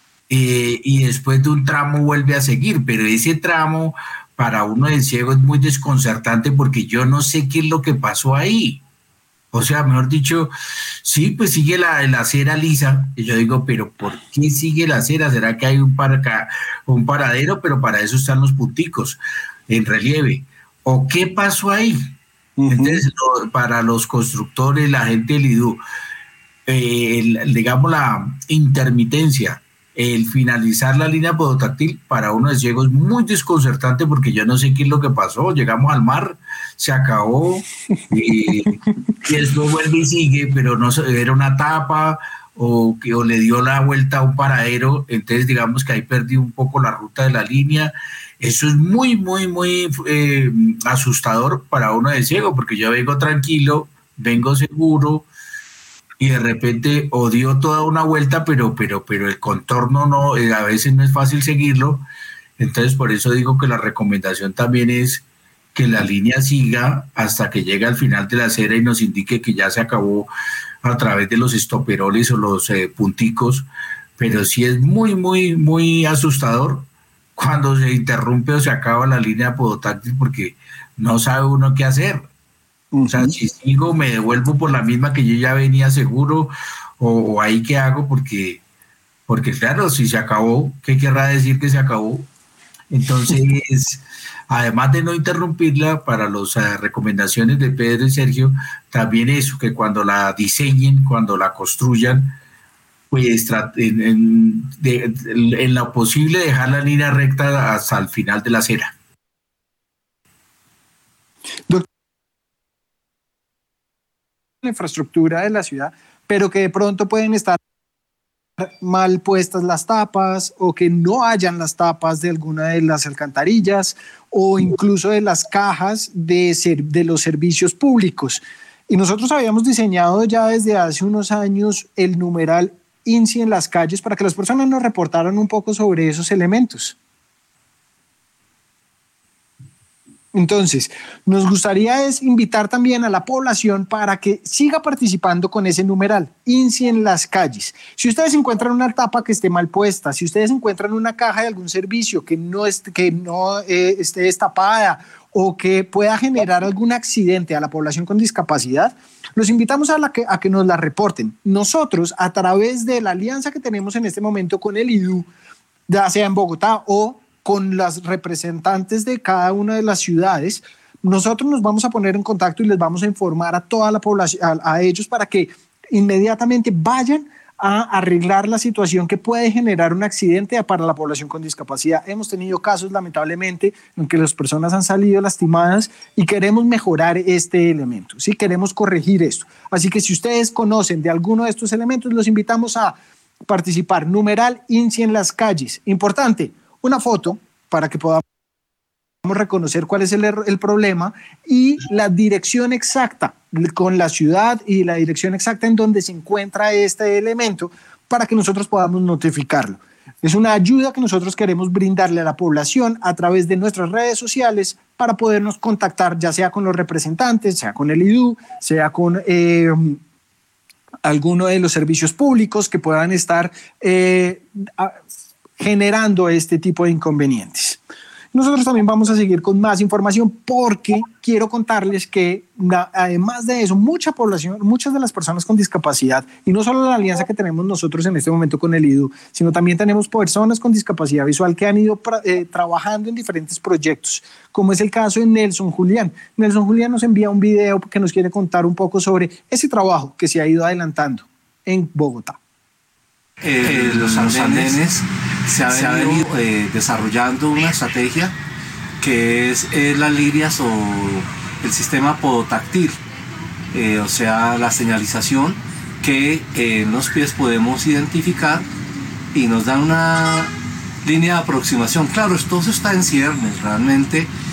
y después de un tramo vuelve a seguir, pero ese tramo para uno de ciego es muy desconcertante porque yo no sé qué es lo que pasó ahí. O sea, mejor dicho, sí, pues sigue la acera lisa. Y yo digo, pero ¿por qué sigue la acera? ¿Será que hay un paradero? Pero para eso están los punticos en relieve. ¿O qué pasó ahí? Entonces, para los constructores, la gente del IDU, digamos la intermitencia, el finalizar la línea podotáctil para uno de ciego es muy desconcertante porque yo no sé qué es lo que pasó. Llegamos al mar, se acabó y después vuelve y sigue, pero no era una tapa o le dio la vuelta a un paradero. Entonces digamos que ahí perdí un poco la ruta de la línea. Eso es muy, muy, muy asustador para uno de ciego porque yo vengo tranquilo, vengo seguro, y de repente dio toda una vuelta, pero el contorno no, a veces no es fácil seguirlo. Entonces por eso digo que la recomendación también es que la línea siga hasta que llegue al final de la acera y nos indique que ya se acabó a través de los estoperoles o los punticos, pero sí es muy, muy, muy asustador cuando se interrumpe o se acaba la línea podotáctil porque no sabe uno qué hacer. O sea, si sigo, me devuelvo por la misma que yo ya venía seguro, o ahí qué hago, porque claro, si se acabó, ¿qué querrá decir que se acabó? Entonces, además de no interrumpirla, para las recomendaciones de Pedro y Sergio, también eso, que cuando la diseñen, cuando la construyan, pues en lo posible dejar la línea recta hasta el final de la acera. La infraestructura de la ciudad, pero que de pronto pueden estar mal puestas las tapas o que no hayan las tapas de alguna de las alcantarillas o incluso de las cajas de los servicios públicos. Y nosotros habíamos diseñado ya desde hace unos años el numeral INSI en las calles para que las personas nos reportaran un poco sobre esos elementos. Entonces, nos gustaría invitar también a la población para que siga participando con ese numeral, INSI en las calles. Si ustedes encuentran una tapa que esté mal puesta, si ustedes encuentran una caja de algún servicio que no esté destapada o que pueda generar algún accidente a la población con discapacidad, los invitamos a que nos la reporten. Nosotros, a través de la alianza que tenemos en este momento con el IDU, ya sea en Bogotá o con las representantes de cada una de las ciudades, nosotros nos vamos a poner en contacto y les vamos a informar a toda la población, a ellos, para que inmediatamente vayan a arreglar la situación que puede generar un accidente para la población con discapacidad. Hemos tenido casos, lamentablemente, en que las personas han salido lastimadas y queremos mejorar este elemento, ¿sí? Queremos corregir esto. Así que si ustedes conocen de alguno de estos elementos, los invitamos a participar. Numeral INSI en las calles. Importante, una foto para que podamos reconocer cuál es el problema y la dirección exacta con la ciudad y la dirección exacta en donde se encuentra este elemento para que nosotros podamos notificarlo. Es una ayuda que nosotros queremos brindarle a la población a través de nuestras redes sociales para podernos contactar, ya sea con los representantes, sea con el IDU, sea con alguno de los servicios públicos que puedan estar generando este tipo de inconvenientes. Nosotros también vamos a seguir con más información porque quiero contarles que además de eso, mucha población, muchas de las personas con discapacidad, y no solo la alianza que tenemos nosotros en este momento con el IDU, sino también tenemos personas con discapacidad visual que han ido trabajando en diferentes proyectos, como es el caso de Nelson Julián. Nelson Julián nos envía un video que nos quiere contar un poco sobre ese trabajo que se ha ido adelantando en Bogotá. Los andenes se ha venido desarrollando una estrategia que es las líneas o el sistema podotáctil, o sea, la señalización que en los pies podemos identificar y nos dan una línea de aproximación. Claro, todo eso está en ciernes, realmente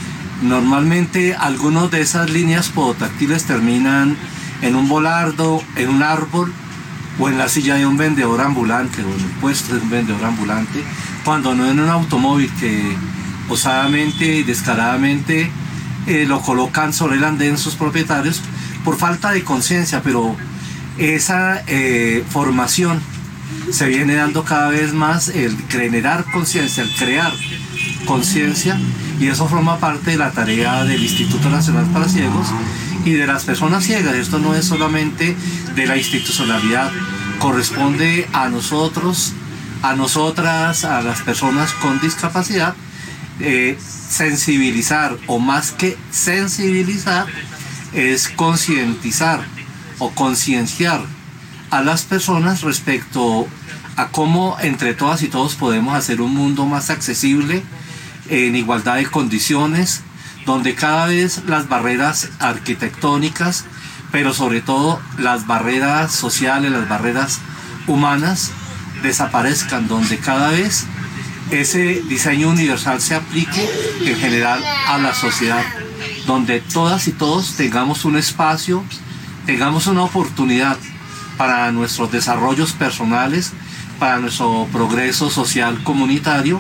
Normalmente algunas de esas líneas podotáctiles terminan en un volardo, en un árbol o en la silla de un vendedor ambulante o en el puesto de un vendedor ambulante, cuando no en un automóvil que osadamente y descaradamente lo colocan sobre el andén sus propietarios por falta de conciencia, pero esa formación se viene dando cada vez más, el generar conciencia, el crear conciencia, y eso forma parte de la tarea del Instituto Nacional para Ciegos y de las personas ciegas. Esto no es solamente de la institucionalidad, corresponde a nosotros, a nosotras, a las personas con discapacidad, sensibilizar, o más que sensibilizar, es concientizar o concienciar a las personas respecto a cómo entre todas y todos podemos hacer un mundo más accesible, en igualdad de condiciones, donde cada vez las barreras arquitectónicas, pero sobre todo las barreras sociales, las barreras humanas desaparezcan, donde cada vez ese diseño universal se aplique en general a la sociedad, donde todas y todos tengamos un espacio, tengamos una oportunidad para nuestros desarrollos personales, para nuestro progreso social comunitario.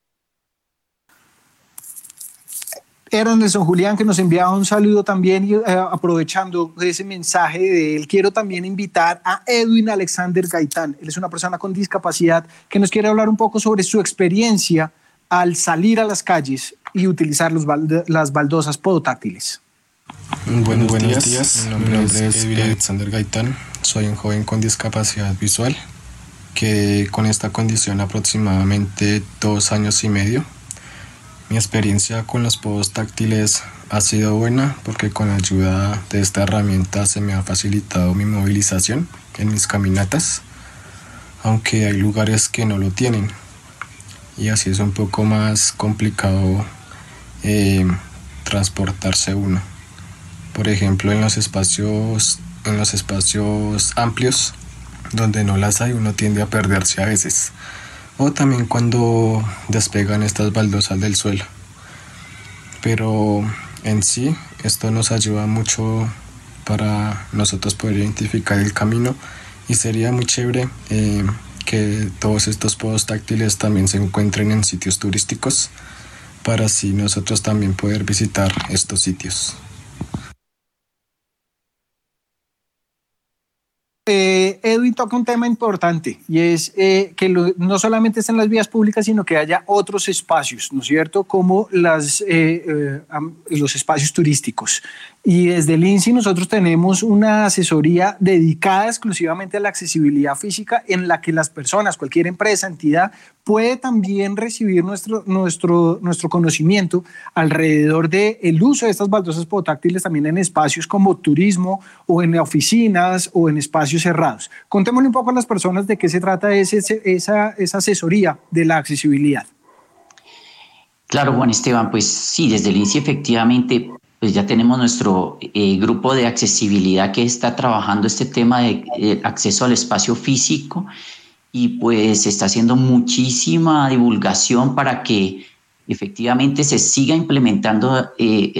Era Nelson Julián, que nos enviaba un saludo también, y aprovechando ese mensaje de él, quiero también invitar a Edwin Alexander Gaitán. Él es una persona con discapacidad que nos quiere hablar un poco sobre su experiencia al salir a las calles y utilizar las baldosas podotáctiles. Buenos días. Mi nombre es Edwin Alexander Gaitán. Soy un joven con discapacidad visual que con esta condición aproximadamente 2 años y medio. Mi experiencia con los podotáctiles ha sido buena porque con la ayuda de esta herramienta se me ha facilitado mi movilización en mis caminatas, aunque hay lugares que no lo tienen y así es un poco más complicado transportarse uno. Por ejemplo, en los espacios amplios donde no las hay, uno tiende a perderse a veces. O también cuando despegan estas baldosas del suelo. Pero en sí, esto nos ayuda mucho para nosotros poder identificar el camino, y sería muy chévere que todos estos podotáctiles también se encuentren en sitios turísticos para así nosotros también poder visitar estos sitios. Edwin toca un tema importante, y es que no solamente estén las vías públicas, sino que haya otros espacios, ¿no es cierto?, como los espacios turísticos. Y desde el INSI nosotros tenemos una asesoría dedicada exclusivamente a la accesibilidad física, en la que las personas, cualquier empresa, entidad, puede también recibir nuestro conocimiento alrededor del uso de estas baldosas podotáctiles también en espacios como turismo, o en oficinas, o en espacios cerrados. Contémosle un poco a las personas de qué se trata esa asesoría de la accesibilidad. Claro, Juan Esteban, pues sí, desde el INSI efectivamente pues ya tenemos nuestro grupo de accesibilidad que está trabajando este tema de acceso al espacio físico, y pues se está haciendo muchísima divulgación para que efectivamente se siga implementando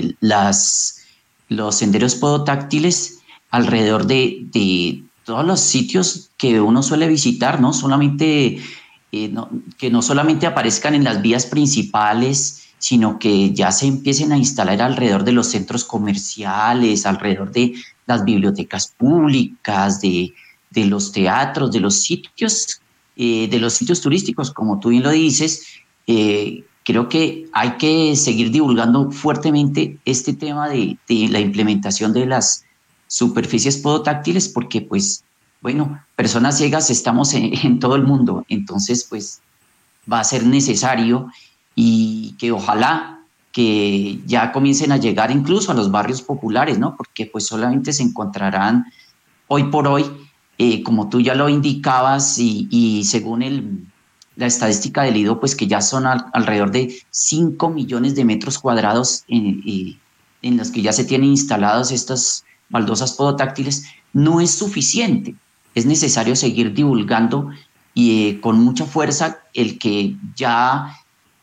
los senderos podotáctiles alrededor de todos los sitios que uno suele visitar, ¿no? Que no solamente aparezcan en las vías principales, sino que ya se empiecen a instalar alrededor de los centros comerciales, alrededor de las bibliotecas públicas, de los teatros, de los sitios turísticos, como tú bien lo dices. Creo que hay que seguir divulgando fuertemente este tema de la implementación de las superficies podotáctiles, porque pues, bueno, personas ciegas estamos en todo el mundo, entonces pues va a ser necesario, y que ojalá que ya comiencen a llegar incluso a los barrios populares, ¿no? Porque pues solamente se encontrarán hoy por hoy, como tú ya lo indicabas, y según la estadística del IDO, pues que ya son alrededor de 5 millones de metros cuadrados en los que ya se tienen instalados estas baldosas podotáctiles. No es suficiente, es necesario seguir divulgando y con mucha fuerza el que ya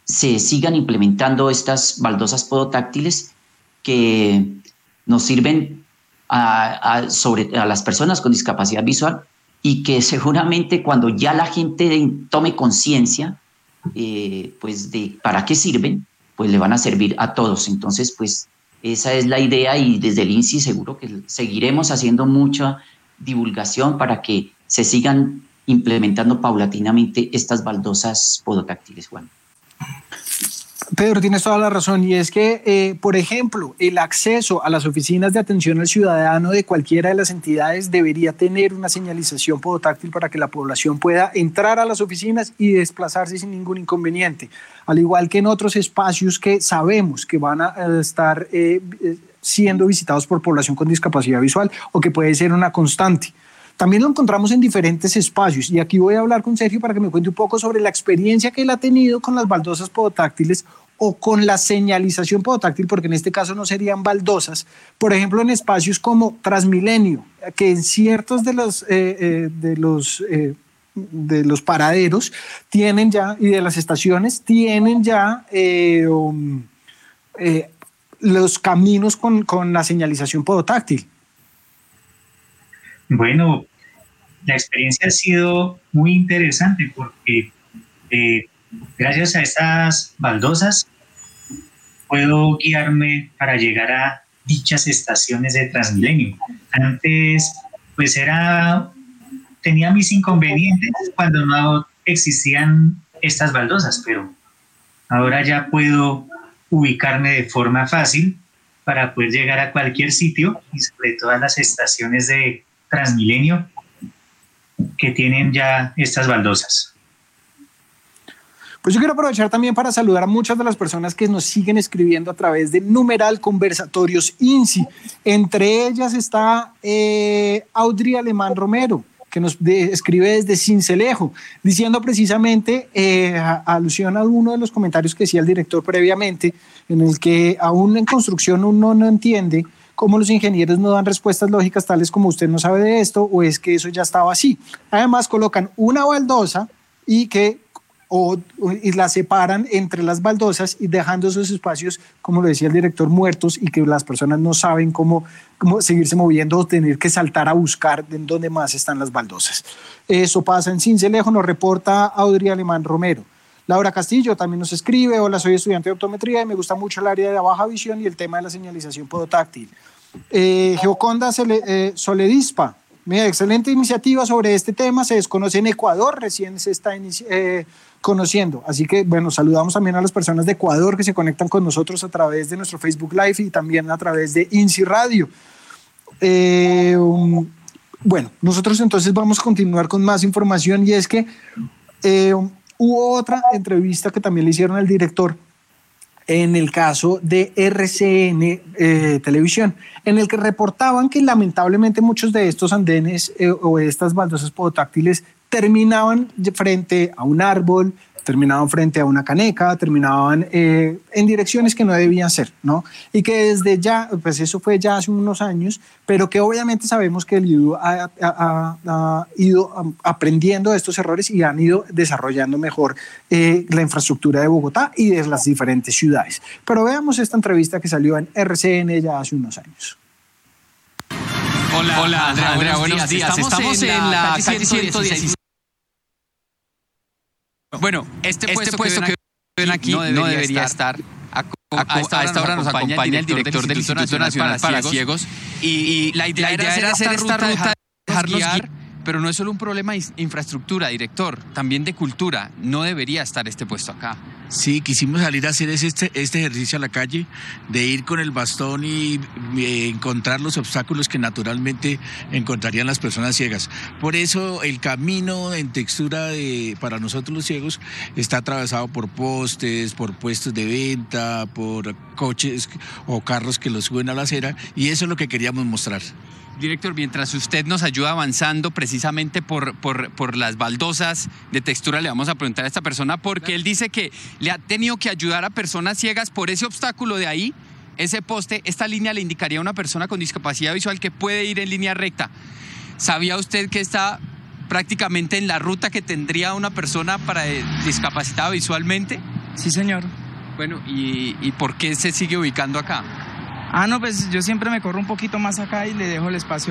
se sigan implementando estas baldosas podotáctiles que nos sirven a las personas con discapacidad visual, y que seguramente cuando ya la gente tome conciencia pues de para qué sirven, pues le van a servir a todos. Entonces, pues esa es la idea, y desde el INSI seguro que seguiremos haciendo mucha divulgación para que se sigan implementando paulatinamente estas baldosas podotáctiles, Juan. Pedro, tienes toda la razón, y es que, por ejemplo, el acceso a las oficinas de atención al ciudadano de cualquiera de las entidades debería tener una señalización podotáctil para que la población pueda entrar a las oficinas y desplazarse sin ningún inconveniente, al igual que en otros espacios que sabemos que van a estar siendo visitados por población con discapacidad visual, o que puede ser una constante. También lo encontramos en diferentes espacios, y aquí voy a hablar con Sergio para que me cuente un poco sobre la experiencia que él ha tenido con las baldosas podotáctiles o con la señalización podotáctil, porque en este caso no serían baldosas, por ejemplo en espacios como Transmilenio, que en ciertos de los paraderos tienen ya, y de las estaciones tienen ya los caminos con la señalización podotáctil. Bueno, la experiencia ha sido muy interesante porque gracias a estas baldosas puedo guiarme para llegar a dichas estaciones de Transmilenio. Antes, pues tenía mis inconvenientes cuando no existían estas baldosas, pero ahora ya puedo ubicarme de forma fácil para poder llegar a cualquier sitio, y sobre todo a las estaciones de Transmilenio que tienen ya estas baldosas. Pues yo quiero aprovechar también para saludar a muchas de las personas que nos siguen escribiendo a través de numeral Conversatorios INSI. Entre ellas está Audrey Alemán Romero, que nos escribe desde Sincelejo, diciendo precisamente, alusión a uno de los comentarios que decía el director previamente, en el que aún en construcción uno no entiende cómo los ingenieros no dan respuestas lógicas tales como usted no sabe de esto, o es que eso ya estaba así. Además colocan una baldosa y la separan entre las baldosas, y dejando esos espacios, como lo decía el director, muertos, y que las personas no saben cómo seguirse moviendo o tener que saltar a buscar en dónde más están las baldosas. Eso pasa en Sincelejo, nos reporta Audrey Alemán Romero. Laura Castillo también nos escribe: hola, soy estudiante de optometría y me gusta mucho el área de la baja visión y el tema de la señalización podotáctil. Geoconda Soledispa: mira, excelente iniciativa sobre este tema, se desconoce en Ecuador, recién se está conociendo. Así que, bueno, saludamos también a las personas de Ecuador que se conectan con nosotros a través de nuestro Facebook Live y también a través de INSI Radio. Bueno, nosotros entonces vamos a continuar con más información, y es que hubo otra entrevista que también le hicieron al director en el caso de RCN Televisión, en el que reportaban que lamentablemente muchos de estos andenes o estas baldosas podotáctiles terminaban frente a un árbol, terminaban frente a una caneca, terminaban en direcciones que no debían ser, ¿no? Y que desde ya, pues eso fue ya hace unos años, pero que obviamente sabemos que el IDU ha ido aprendiendo de estos errores y han ido desarrollando mejor la infraestructura de Bogotá y de las diferentes ciudades. Pero veamos esta entrevista que salió en RCN ya hace unos años. Hola Andrea, buenos días. Estamos en la calle 116. Bueno, este puesto que ven aquí no debería estar. A esta hora nos acompaña el director del Instituto Nacional para Ciegos. Y la idea era hacer esta ruta, dejarnos guiar, pero no es solo un problema de infraestructura, director, también de cultura. No debería estar este puesto acá. Sí, quisimos salir a hacer este ejercicio a la calle, de ir con el bastón y encontrar los obstáculos que naturalmente encontrarían las personas ciegas. Por eso el camino en textura para nosotros los ciegos está atravesado por postes, por puestos de venta, por coches o carros que los suben a la acera, y eso es lo que queríamos mostrar. Director, mientras usted nos ayuda avanzando precisamente por las baldosas de textura, le vamos a preguntar a esta persona, porque él dice que le ha tenido que ayudar a personas ciegas por ese obstáculo de ahí, ese poste. Esta línea le indicaría a una persona con discapacidad visual que puede ir en línea recta. ¿Sabía usted que está prácticamente en la ruta que tendría una persona discapacitada visualmente? Sí, señor. Bueno, ¿y por qué se sigue ubicando acá? No, pues yo siempre me corro un poquito más acá y le dejo el espacio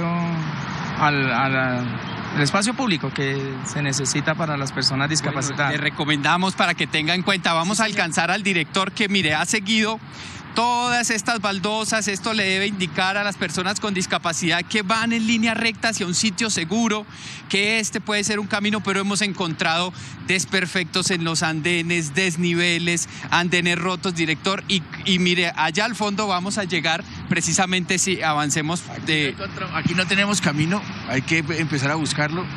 el espacio público que se necesita para las personas discapacitadas. Le recomendamos para que tenga en cuenta, vamos a alcanzar al director que, mire, ha seguido todas estas baldosas. Esto le debe indicar a las personas con discapacidad que van en línea recta hacia un sitio seguro, que este puede ser un camino, pero hemos encontrado desperfectos en los andenes, desniveles, andenes rotos, director, y mire, allá al fondo vamos a llegar precisamente si avancemos de... Aquí no tenemos camino, hay que empezar a buscarlo.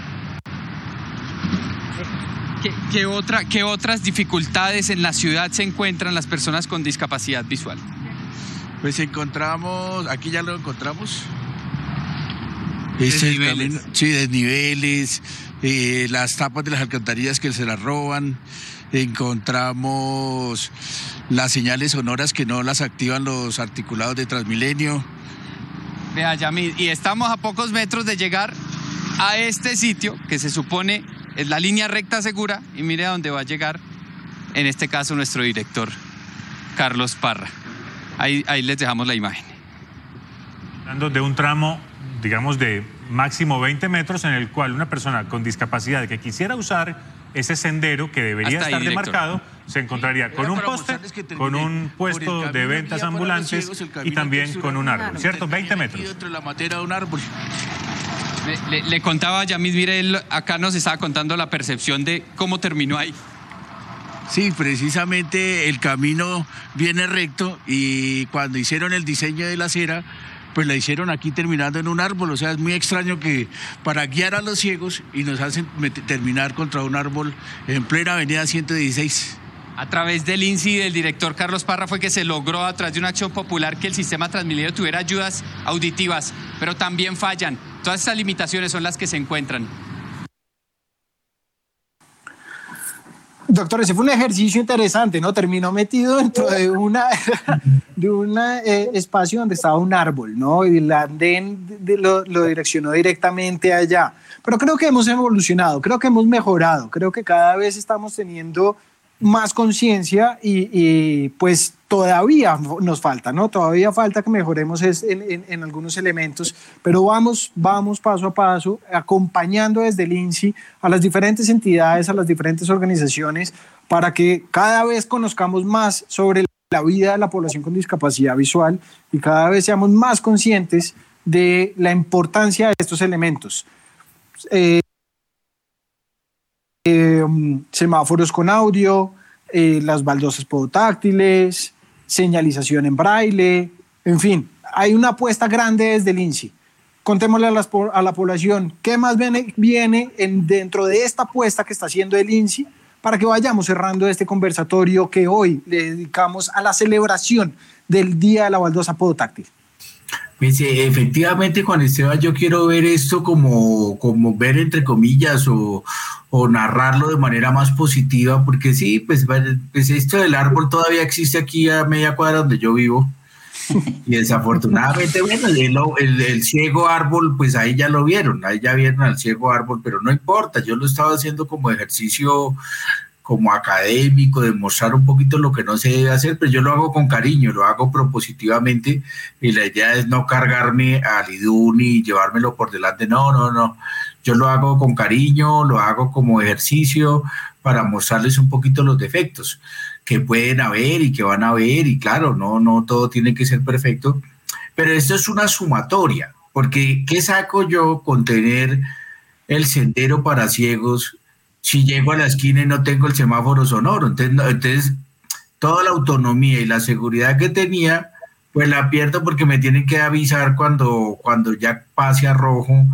¿Qué otras dificultades en la ciudad se encuentran las personas con discapacidad visual? Pues encontramos, aquí ya lo encontramos. Desniveles. Sí, desniveles, las tapas de las alcantarillas que se las roban. Encontramos las señales sonoras que no las activan los articulados de Transmilenio. Vea, Yamil, y estamos a pocos metros de llegar a este sitio que se supone es la línea recta segura, y mire a dónde va a llegar, en este caso, nuestro director, Carlos Parra. Ahí les dejamos la imagen. Hablando de un tramo, digamos, de máximo 20 metros, en el cual una persona con discapacidad que quisiera usar ese sendero que debería Hasta ahí, estar director. demarcado, se encontraría con un poste, con un puesto de ventas ambulantes y también con un árbol, ¿cierto? 20 metros. Dentro de la matera de un árbol. Le contaba a Yamil, mire, él acá nos estaba contando la percepción de cómo terminó ahí. Sí, precisamente el camino viene recto y cuando hicieron el diseño de la acera, pues la hicieron aquí terminando en un árbol. O sea, es muy extraño que para guiar a los ciegos y nos hacen terminar contra un árbol en plena avenida 116. A través del INSI y del director Carlos Parra fue que se logró, a través de una acción popular, que el sistema Transmilenio tuviera ayudas auditivas, pero también fallan. Todas estas limitaciones son las que se encuentran. Doctor, ese fue un ejercicio interesante, ¿no? Terminó metido dentro de un espacio donde estaba un árbol, ¿no? Y el andén lo direccionó directamente allá. Pero creo que hemos evolucionado, creo que hemos mejorado, creo que cada vez estamos teniendo más conciencia y pues todavía nos falta, ¿no? Todavía falta que mejoremos en algunos elementos, pero vamos paso a paso, acompañando desde el INSI a las diferentes entidades, a las diferentes organizaciones, para que cada vez conozcamos más sobre la vida de la población con discapacidad visual y cada vez seamos más conscientes de la importancia de estos elementos. Semáforos con audio, las baldosas podotáctiles, señalización en braille, en fin, hay una apuesta grande desde el INSI. Contémosle a la población qué más viene dentro de esta apuesta que está haciendo el INSI para que vayamos cerrando este conversatorio que hoy le dedicamos a la celebración del Día de la Baldosa Podotáctil. Pues, efectivamente, Juan Esteban, yo quiero ver esto como ver entre comillas o narrarlo de manera más positiva, porque sí, pues esto del árbol todavía existe aquí a media cuadra donde yo vivo y desafortunadamente, bueno, el ciego árbol, pues ahí ya lo vieron, ahí ya vieron al ciego árbol, pero no importa, yo lo estaba haciendo como ejercicio como académico, demostrar un poquito lo que no se debe hacer, pero yo lo hago con cariño, lo hago propositivamente y la idea es no cargarme al IDU ni llevármelo por delante, no, yo lo hago con cariño, lo hago como ejercicio para mostrarles un poquito los defectos que pueden haber y que van a haber, y claro, no todo tiene que ser perfecto, pero esto es una sumatoria, porque ¿qué saco yo con tener el sendero para ciegos si llego a la esquina y no tengo el semáforo sonoro? Entonces toda la autonomía y la seguridad que tenía, pues la pierdo porque me tienen que avisar cuando ya pase a rojo,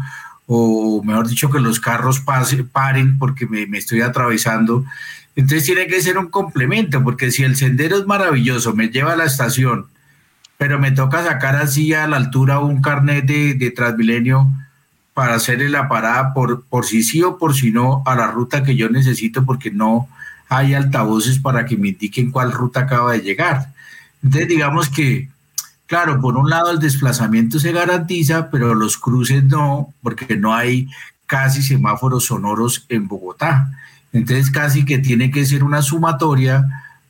o mejor dicho, que los carros paren porque me estoy atravesando. Entonces tiene que ser un complemento, porque si el sendero es maravilloso, me lleva a la estación, pero me toca sacar así a la altura un carnet de Transmilenio para hacerle la parada por si sí o por si no a la ruta que yo necesito, porque no hay altavoces para que me indiquen cuál ruta acaba de llegar. Entonces digamos que, claro, por un lado el desplazamiento se garantiza, pero los cruces no, porque no hay casi semáforos sonoros en Bogotá. Entonces casi que tiene que ser una sumatoria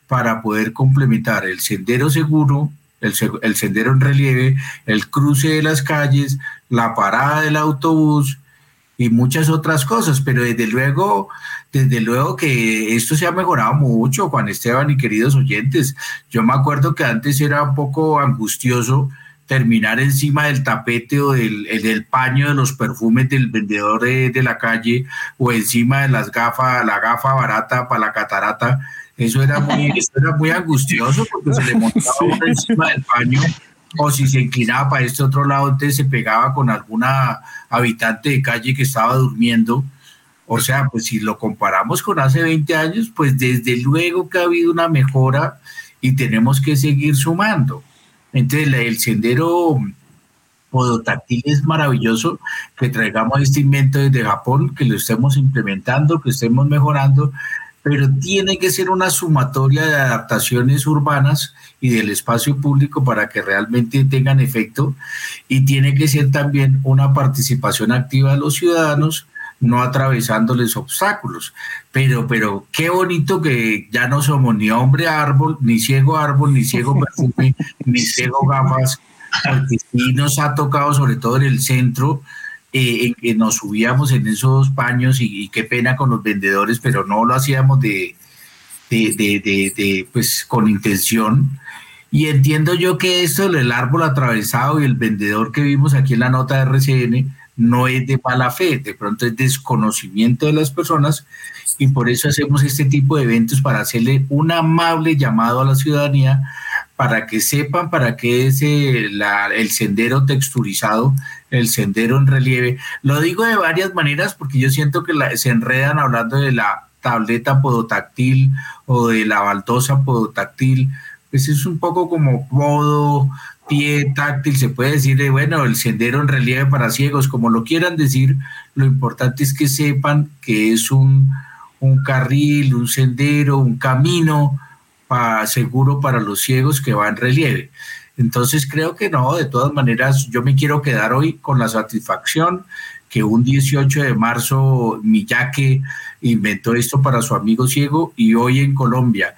para poder complementar el sendero seguro, el sendero en relieve, el cruce de las calles, la parada del autobús y muchas otras cosas, pero desde luego que esto se ha mejorado mucho, Juan Esteban y queridos oyentes. Yo me acuerdo que antes era un poco angustioso terminar encima del tapete o del paño de los perfumes del vendedor de la calle, o encima de la gafa barata para la catarata. Eso era muy angustioso, porque se le montaba uno encima del paño, o si se inclinaba para este otro lado, entonces se pegaba con alguna habitante de calle que estaba durmiendo. O sea, pues si lo comparamos con hace 20 años, pues desde luego que ha habido una mejora y tenemos que seguir sumando. Entonces el sendero podotáctil es maravilloso, que traigamos este invento desde Japón, que lo estemos implementando, que estemos mejorando, pero tiene que ser una sumatoria de adaptaciones urbanas y del espacio público para que realmente tengan efecto, y tiene que ser también una participación activa de los ciudadanos, no atravesándoles obstáculos. Pero qué bonito que ya no somos ni hombre árbol, ni ciego perfume, ni ciego gafas, porque sí nos ha tocado, sobre todo en el centro, en que nos subíamos en esos paños y qué pena con los vendedores, pero no lo hacíamos pues con intención. Y entiendo yo que esto del árbol atravesado y el vendedor que vimos aquí en la nota de RCN no es de mala fe, de pronto es desconocimiento de las personas, y por eso hacemos este tipo de eventos, para hacerle un amable llamado a la ciudadanía para que sepan para qué es el sendero texturizado, el sendero en relieve. Lo digo de varias maneras porque yo siento que se enredan hablando de la tableta podotáctil o de la baldosa podotáctil. Pues es un poco como podo, pie táctil, se puede decir, bueno, el sendero en relieve para ciegos, como lo quieran decir. Lo importante es que sepan que es un carril, un sendero, un camino seguro para los ciegos que va en relieve. Entonces creo que no, de todas maneras, yo me quiero quedar hoy con la satisfacción que un 18 de marzo Miyake inventó esto para su amigo ciego, y hoy en Colombia,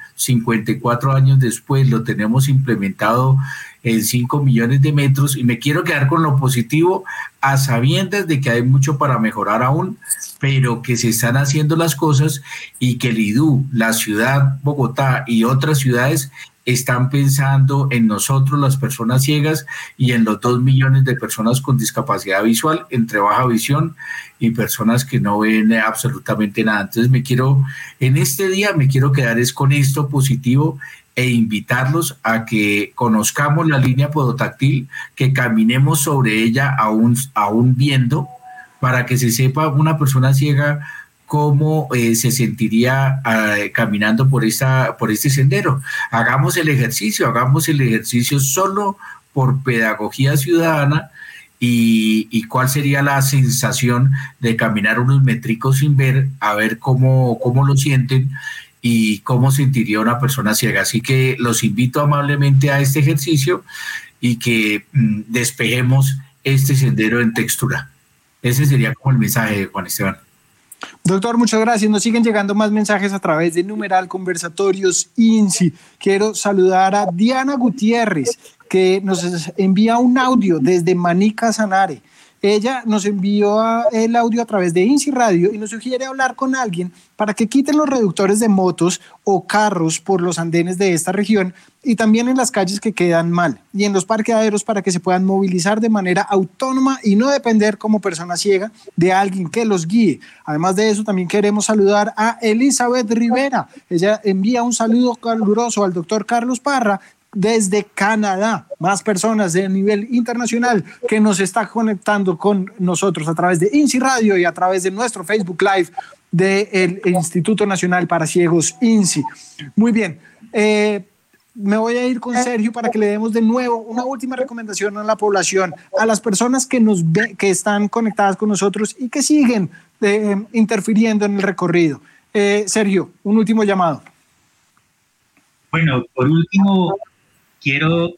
54 años después, lo tenemos implementado en 5 millones de metros, y me quiero quedar con lo positivo, a sabiendas de que hay mucho para mejorar aún, pero que se están haciendo las cosas, y que el IDU, la ciudad, Bogotá y otras ciudades están pensando en nosotros, las personas ciegas, y en los 2 millones de personas con discapacidad visual, entre baja visión y personas que no ven absolutamente nada. Entonces en este día me quiero quedar es con esto positivo, e invitarlos a que conozcamos la línea podotáctil, que caminemos sobre ella aún viendo, para que se sepa una persona ciega cómo se sentiría caminando por este sendero. Hagamos el ejercicio solo por pedagogía ciudadana, y cuál sería la sensación de caminar unos metricos sin ver, a ver cómo lo sienten y cómo sentiría una persona ciega. Así que los invito amablemente a este ejercicio, y que despejemos este sendero en textura. Ese sería como el mensaje de Juan Esteban. Doctor, muchas gracias. Nos siguen llegando más mensajes a través de numeral conversatorios INSI. Quiero saludar a Diana Gutiérrez, que nos envía un audio desde Manica, Sanare. Ella nos envió el audio a través de INSI Radio y nos sugiere hablar con alguien para que quiten los reductores de motos o carros por los andenes de esta región, y también en las calles que quedan mal, y en los parqueaderos, para que se puedan movilizar de manera autónoma y no depender como persona ciega de alguien que los guíe. Además de eso, también queremos saludar a Elizabeth Rivera. Ella envía un saludo caluroso al doctor Carlos Parra desde Canadá. Más personas de nivel internacional que nos está conectando con nosotros a través de INSI Radio y a través de nuestro Facebook Live del Instituto Nacional para Ciegos INSI. Muy bien, me voy a ir con Sergio para que le demos de nuevo una última recomendación a la población, a las personas que que están conectadas con nosotros y que siguen interfiriendo en el recorrido. Sergio, un último llamado. Bueno, por último, quiero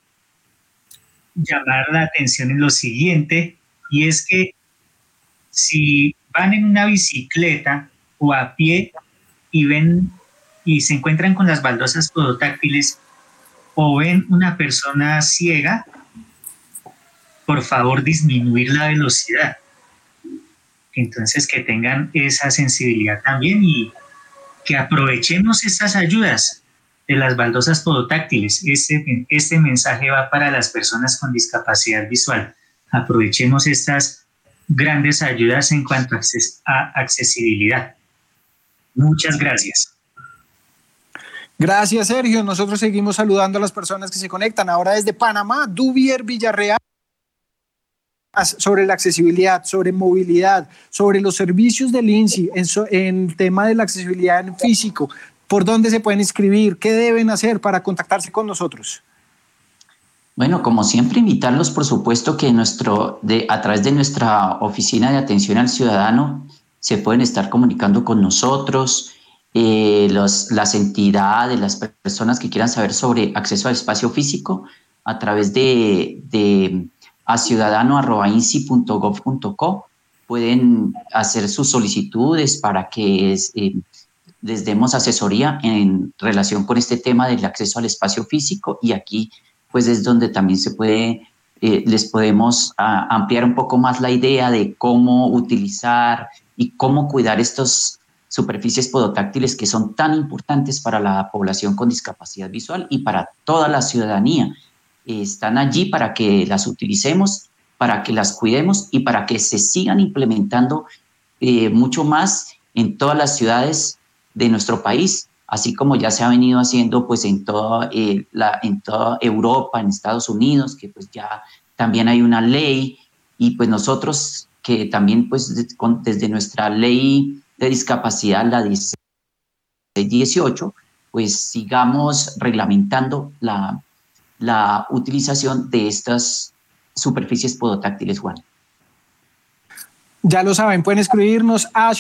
llamar la atención en lo siguiente, y es que si van en una bicicleta o a pie y ven y se encuentran con las baldosas podotáctiles o ven una persona ciega, por favor disminuir la velocidad. Entonces que tengan esa sensibilidad también y que aprovechemos estas ayudas de las baldosas podotáctiles. Este mensaje va para las personas con discapacidad visual. Aprovechemos estas grandes ayudas en cuanto a accesibilidad. Muchas gracias. Gracias, Sergio. Nosotros seguimos saludando a las personas que se conectan. Ahora desde Panamá, Duvier Villarreal, sobre la accesibilidad, sobre movilidad, sobre los servicios del INSI en tema de la accesibilidad en físico. ¿Por dónde se pueden inscribir? ¿Qué deben hacer para contactarse con nosotros? Bueno, como siempre, invitarlos, por supuesto, que a través de nuestra oficina de atención al ciudadano se pueden estar comunicando con nosotros, las entidades, las personas que quieran saber sobre acceso al espacio físico a través de ciudadano@insi.gov.co. Pueden hacer sus solicitudes para que les demos asesoría en relación con este tema del acceso al espacio físico, y aquí pues es donde también les podemos ampliar un poco más la idea de cómo utilizar y cómo cuidar estas superficies podotáctiles que son tan importantes para la población con discapacidad visual y para toda la ciudadanía. Están allí para que las utilicemos, para que las cuidemos y para que se sigan implementando mucho más en todas las ciudades de nuestro país, así como ya se ha venido haciendo pues en toda Europa, en Estados Unidos, que pues ya también hay una ley, y pues nosotros que también pues desde nuestra ley de discapacidad, la 1618, pues sigamos reglamentando la utilización de estas superficies podotáctiles, Juan. Ya lo saben, pueden escribirnos a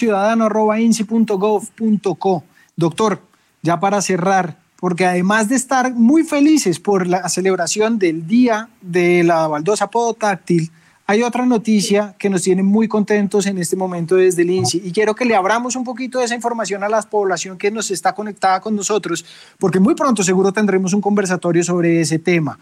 ciudadano@insi.gov.co. Doctor, ya para cerrar, porque además de estar muy felices por la celebración del Día de la Baldosa Podotáctil, hay otra noticia que nos tiene muy contentos en este momento desde el INSI, y quiero que le abramos un poquito de esa información a la población que nos está conectada con nosotros, porque muy pronto seguro tendremos un conversatorio sobre ese tema.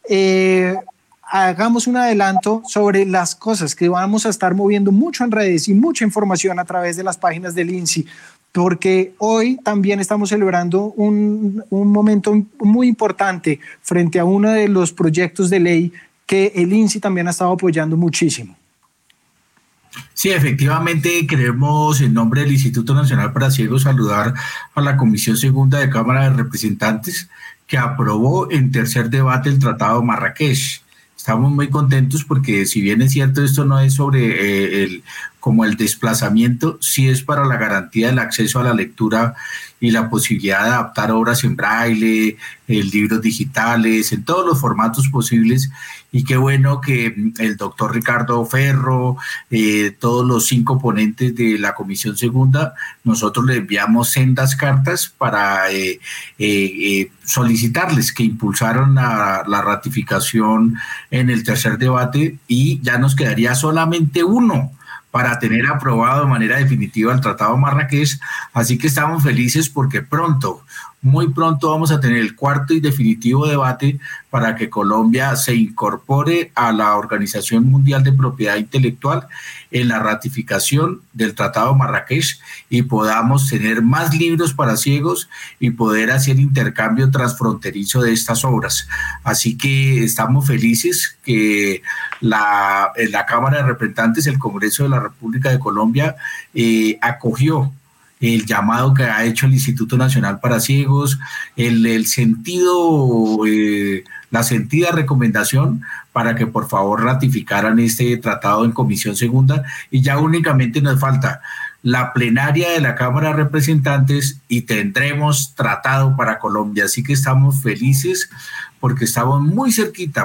Hagamos un adelanto sobre las cosas que vamos a estar moviendo mucho en redes y mucha información a través de las páginas del INSI, porque hoy también estamos celebrando un momento muy importante frente a uno de los proyectos de ley que el INSI también ha estado apoyando muchísimo. Sí, efectivamente, queremos en nombre del Instituto Nacional para Ciegos saludar a la Comisión Segunda de Cámara de Representantes, que aprobó en tercer debate el Tratado Marrakech. Estamos muy contentos porque, si bien es cierto, esto no es sobre como el desplazamiento, sí es para la garantía del acceso a la lectura y la posibilidad de adaptar obras en braille, libros digitales, en todos los formatos posibles. Y qué bueno que el doctor Ricardo Ferro, todos los 5 ponentes de la Comisión Segunda, nosotros le enviamos sendas cartas para solicitarles que impulsaron la ratificación en el tercer debate, y ya nos quedaría solamente uno para tener aprobado de manera definitiva el Tratado Marrakech. Así que estamos felices porque muy pronto vamos a tener el cuarto y definitivo debate para que Colombia se incorpore a la Organización Mundial de Propiedad Intelectual en la ratificación del Tratado Marrakech, y podamos tener más libros para ciegos y poder hacer intercambio transfronterizo de estas obras. Así que estamos felices que la Cámara de Representantes, el Congreso de la República de Colombia, acogió el llamado que ha hecho el Instituto Nacional para Ciegos, la sentida recomendación para que por favor ratificaran este tratado en Comisión Segunda, y ya únicamente nos falta la plenaria de la Cámara de Representantes y tendremos tratado para Colombia. Así que estamos felices porque estamos muy cerquita.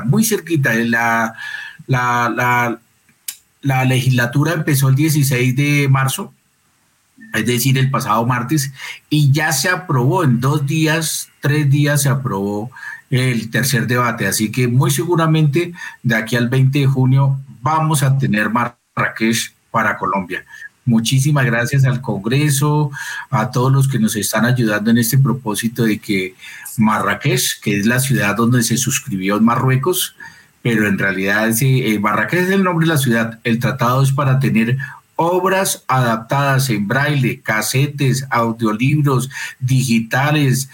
La legislatura empezó el 16 de marzo, es decir, el pasado martes, y ya se aprobó en 3 días se aprobó el tercer debate. Así que muy seguramente de aquí al 20 de junio vamos a tener Marrakech para Colombia. Muchísimas gracias al Congreso, a todos los que nos están ayudando en este propósito de que Marrakech, que es la ciudad donde se suscribió en Marruecos, pero en realidad Marrakech es el nombre de la ciudad. El tratado es para tener obras adaptadas en braille, casetes, audiolibros, digitales,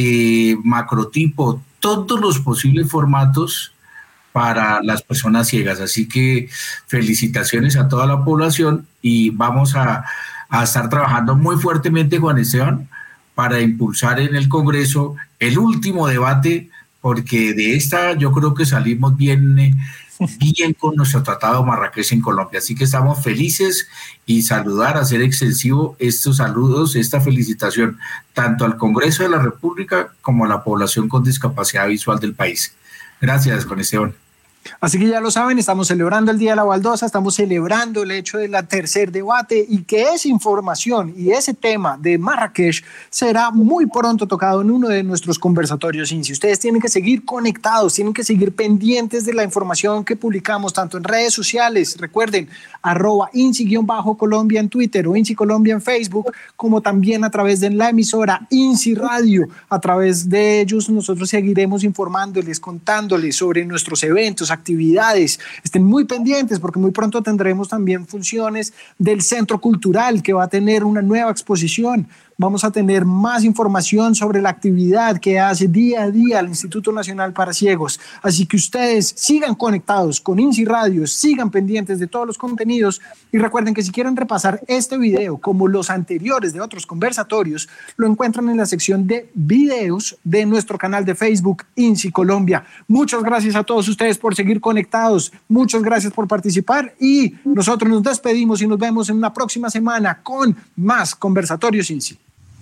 macrotipo, todos los posibles formatos para las personas ciegas. Así que felicitaciones a toda la población y vamos a estar trabajando muy fuertemente, Juan Esteban, para impulsar en el Congreso el último debate, porque de esta yo creo que salimos bien con nuestro Tratado Marrakech en Colombia. Así que estamos felices y hacer extensivo estos saludos, esta felicitación, tanto al Congreso de la República como a la población con discapacidad visual del país. Gracias, Juan Esteban. Así que ya lo saben, estamos celebrando el Día de la Baldosa, estamos celebrando el hecho del tercer debate y que esa información y ese tema de Marrakech será muy pronto tocado en uno de nuestros conversatorios INSI. Ustedes tienen que seguir conectados, tienen que seguir pendientes de la información que publicamos tanto en redes sociales, recuerden, @INSI_Colombia en Twitter o INSI Colombia en Facebook, como también a través de la emisora INSI Radio. A través de ellos nosotros seguiremos informándoles, contándoles sobre nuestros eventos, actividades. Estén muy pendientes porque muy pronto tendremos también funciones del Centro Cultural que va a tener una nueva exposición. Vamos a tener más información sobre la actividad que hace día a día el Instituto Nacional para Ciegos. Así que ustedes sigan conectados con INSI Radio, sigan pendientes de todos los contenidos y recuerden que si quieren repasar este video como los anteriores de otros conversatorios, lo encuentran en la sección de videos de nuestro canal de Facebook INSI Colombia. Muchas gracias a todos ustedes por seguir conectados, muchas gracias por participar y nosotros nos despedimos y nos vemos en una próxima semana con más conversatorios INSI.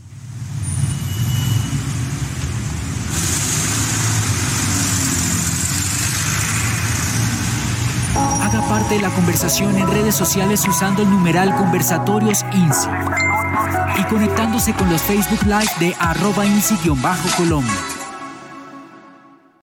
Haga parte de la conversación en redes sociales usando el numeral Conversatorios INSI y conectándose con los Facebook Live de @INSI_Colombia.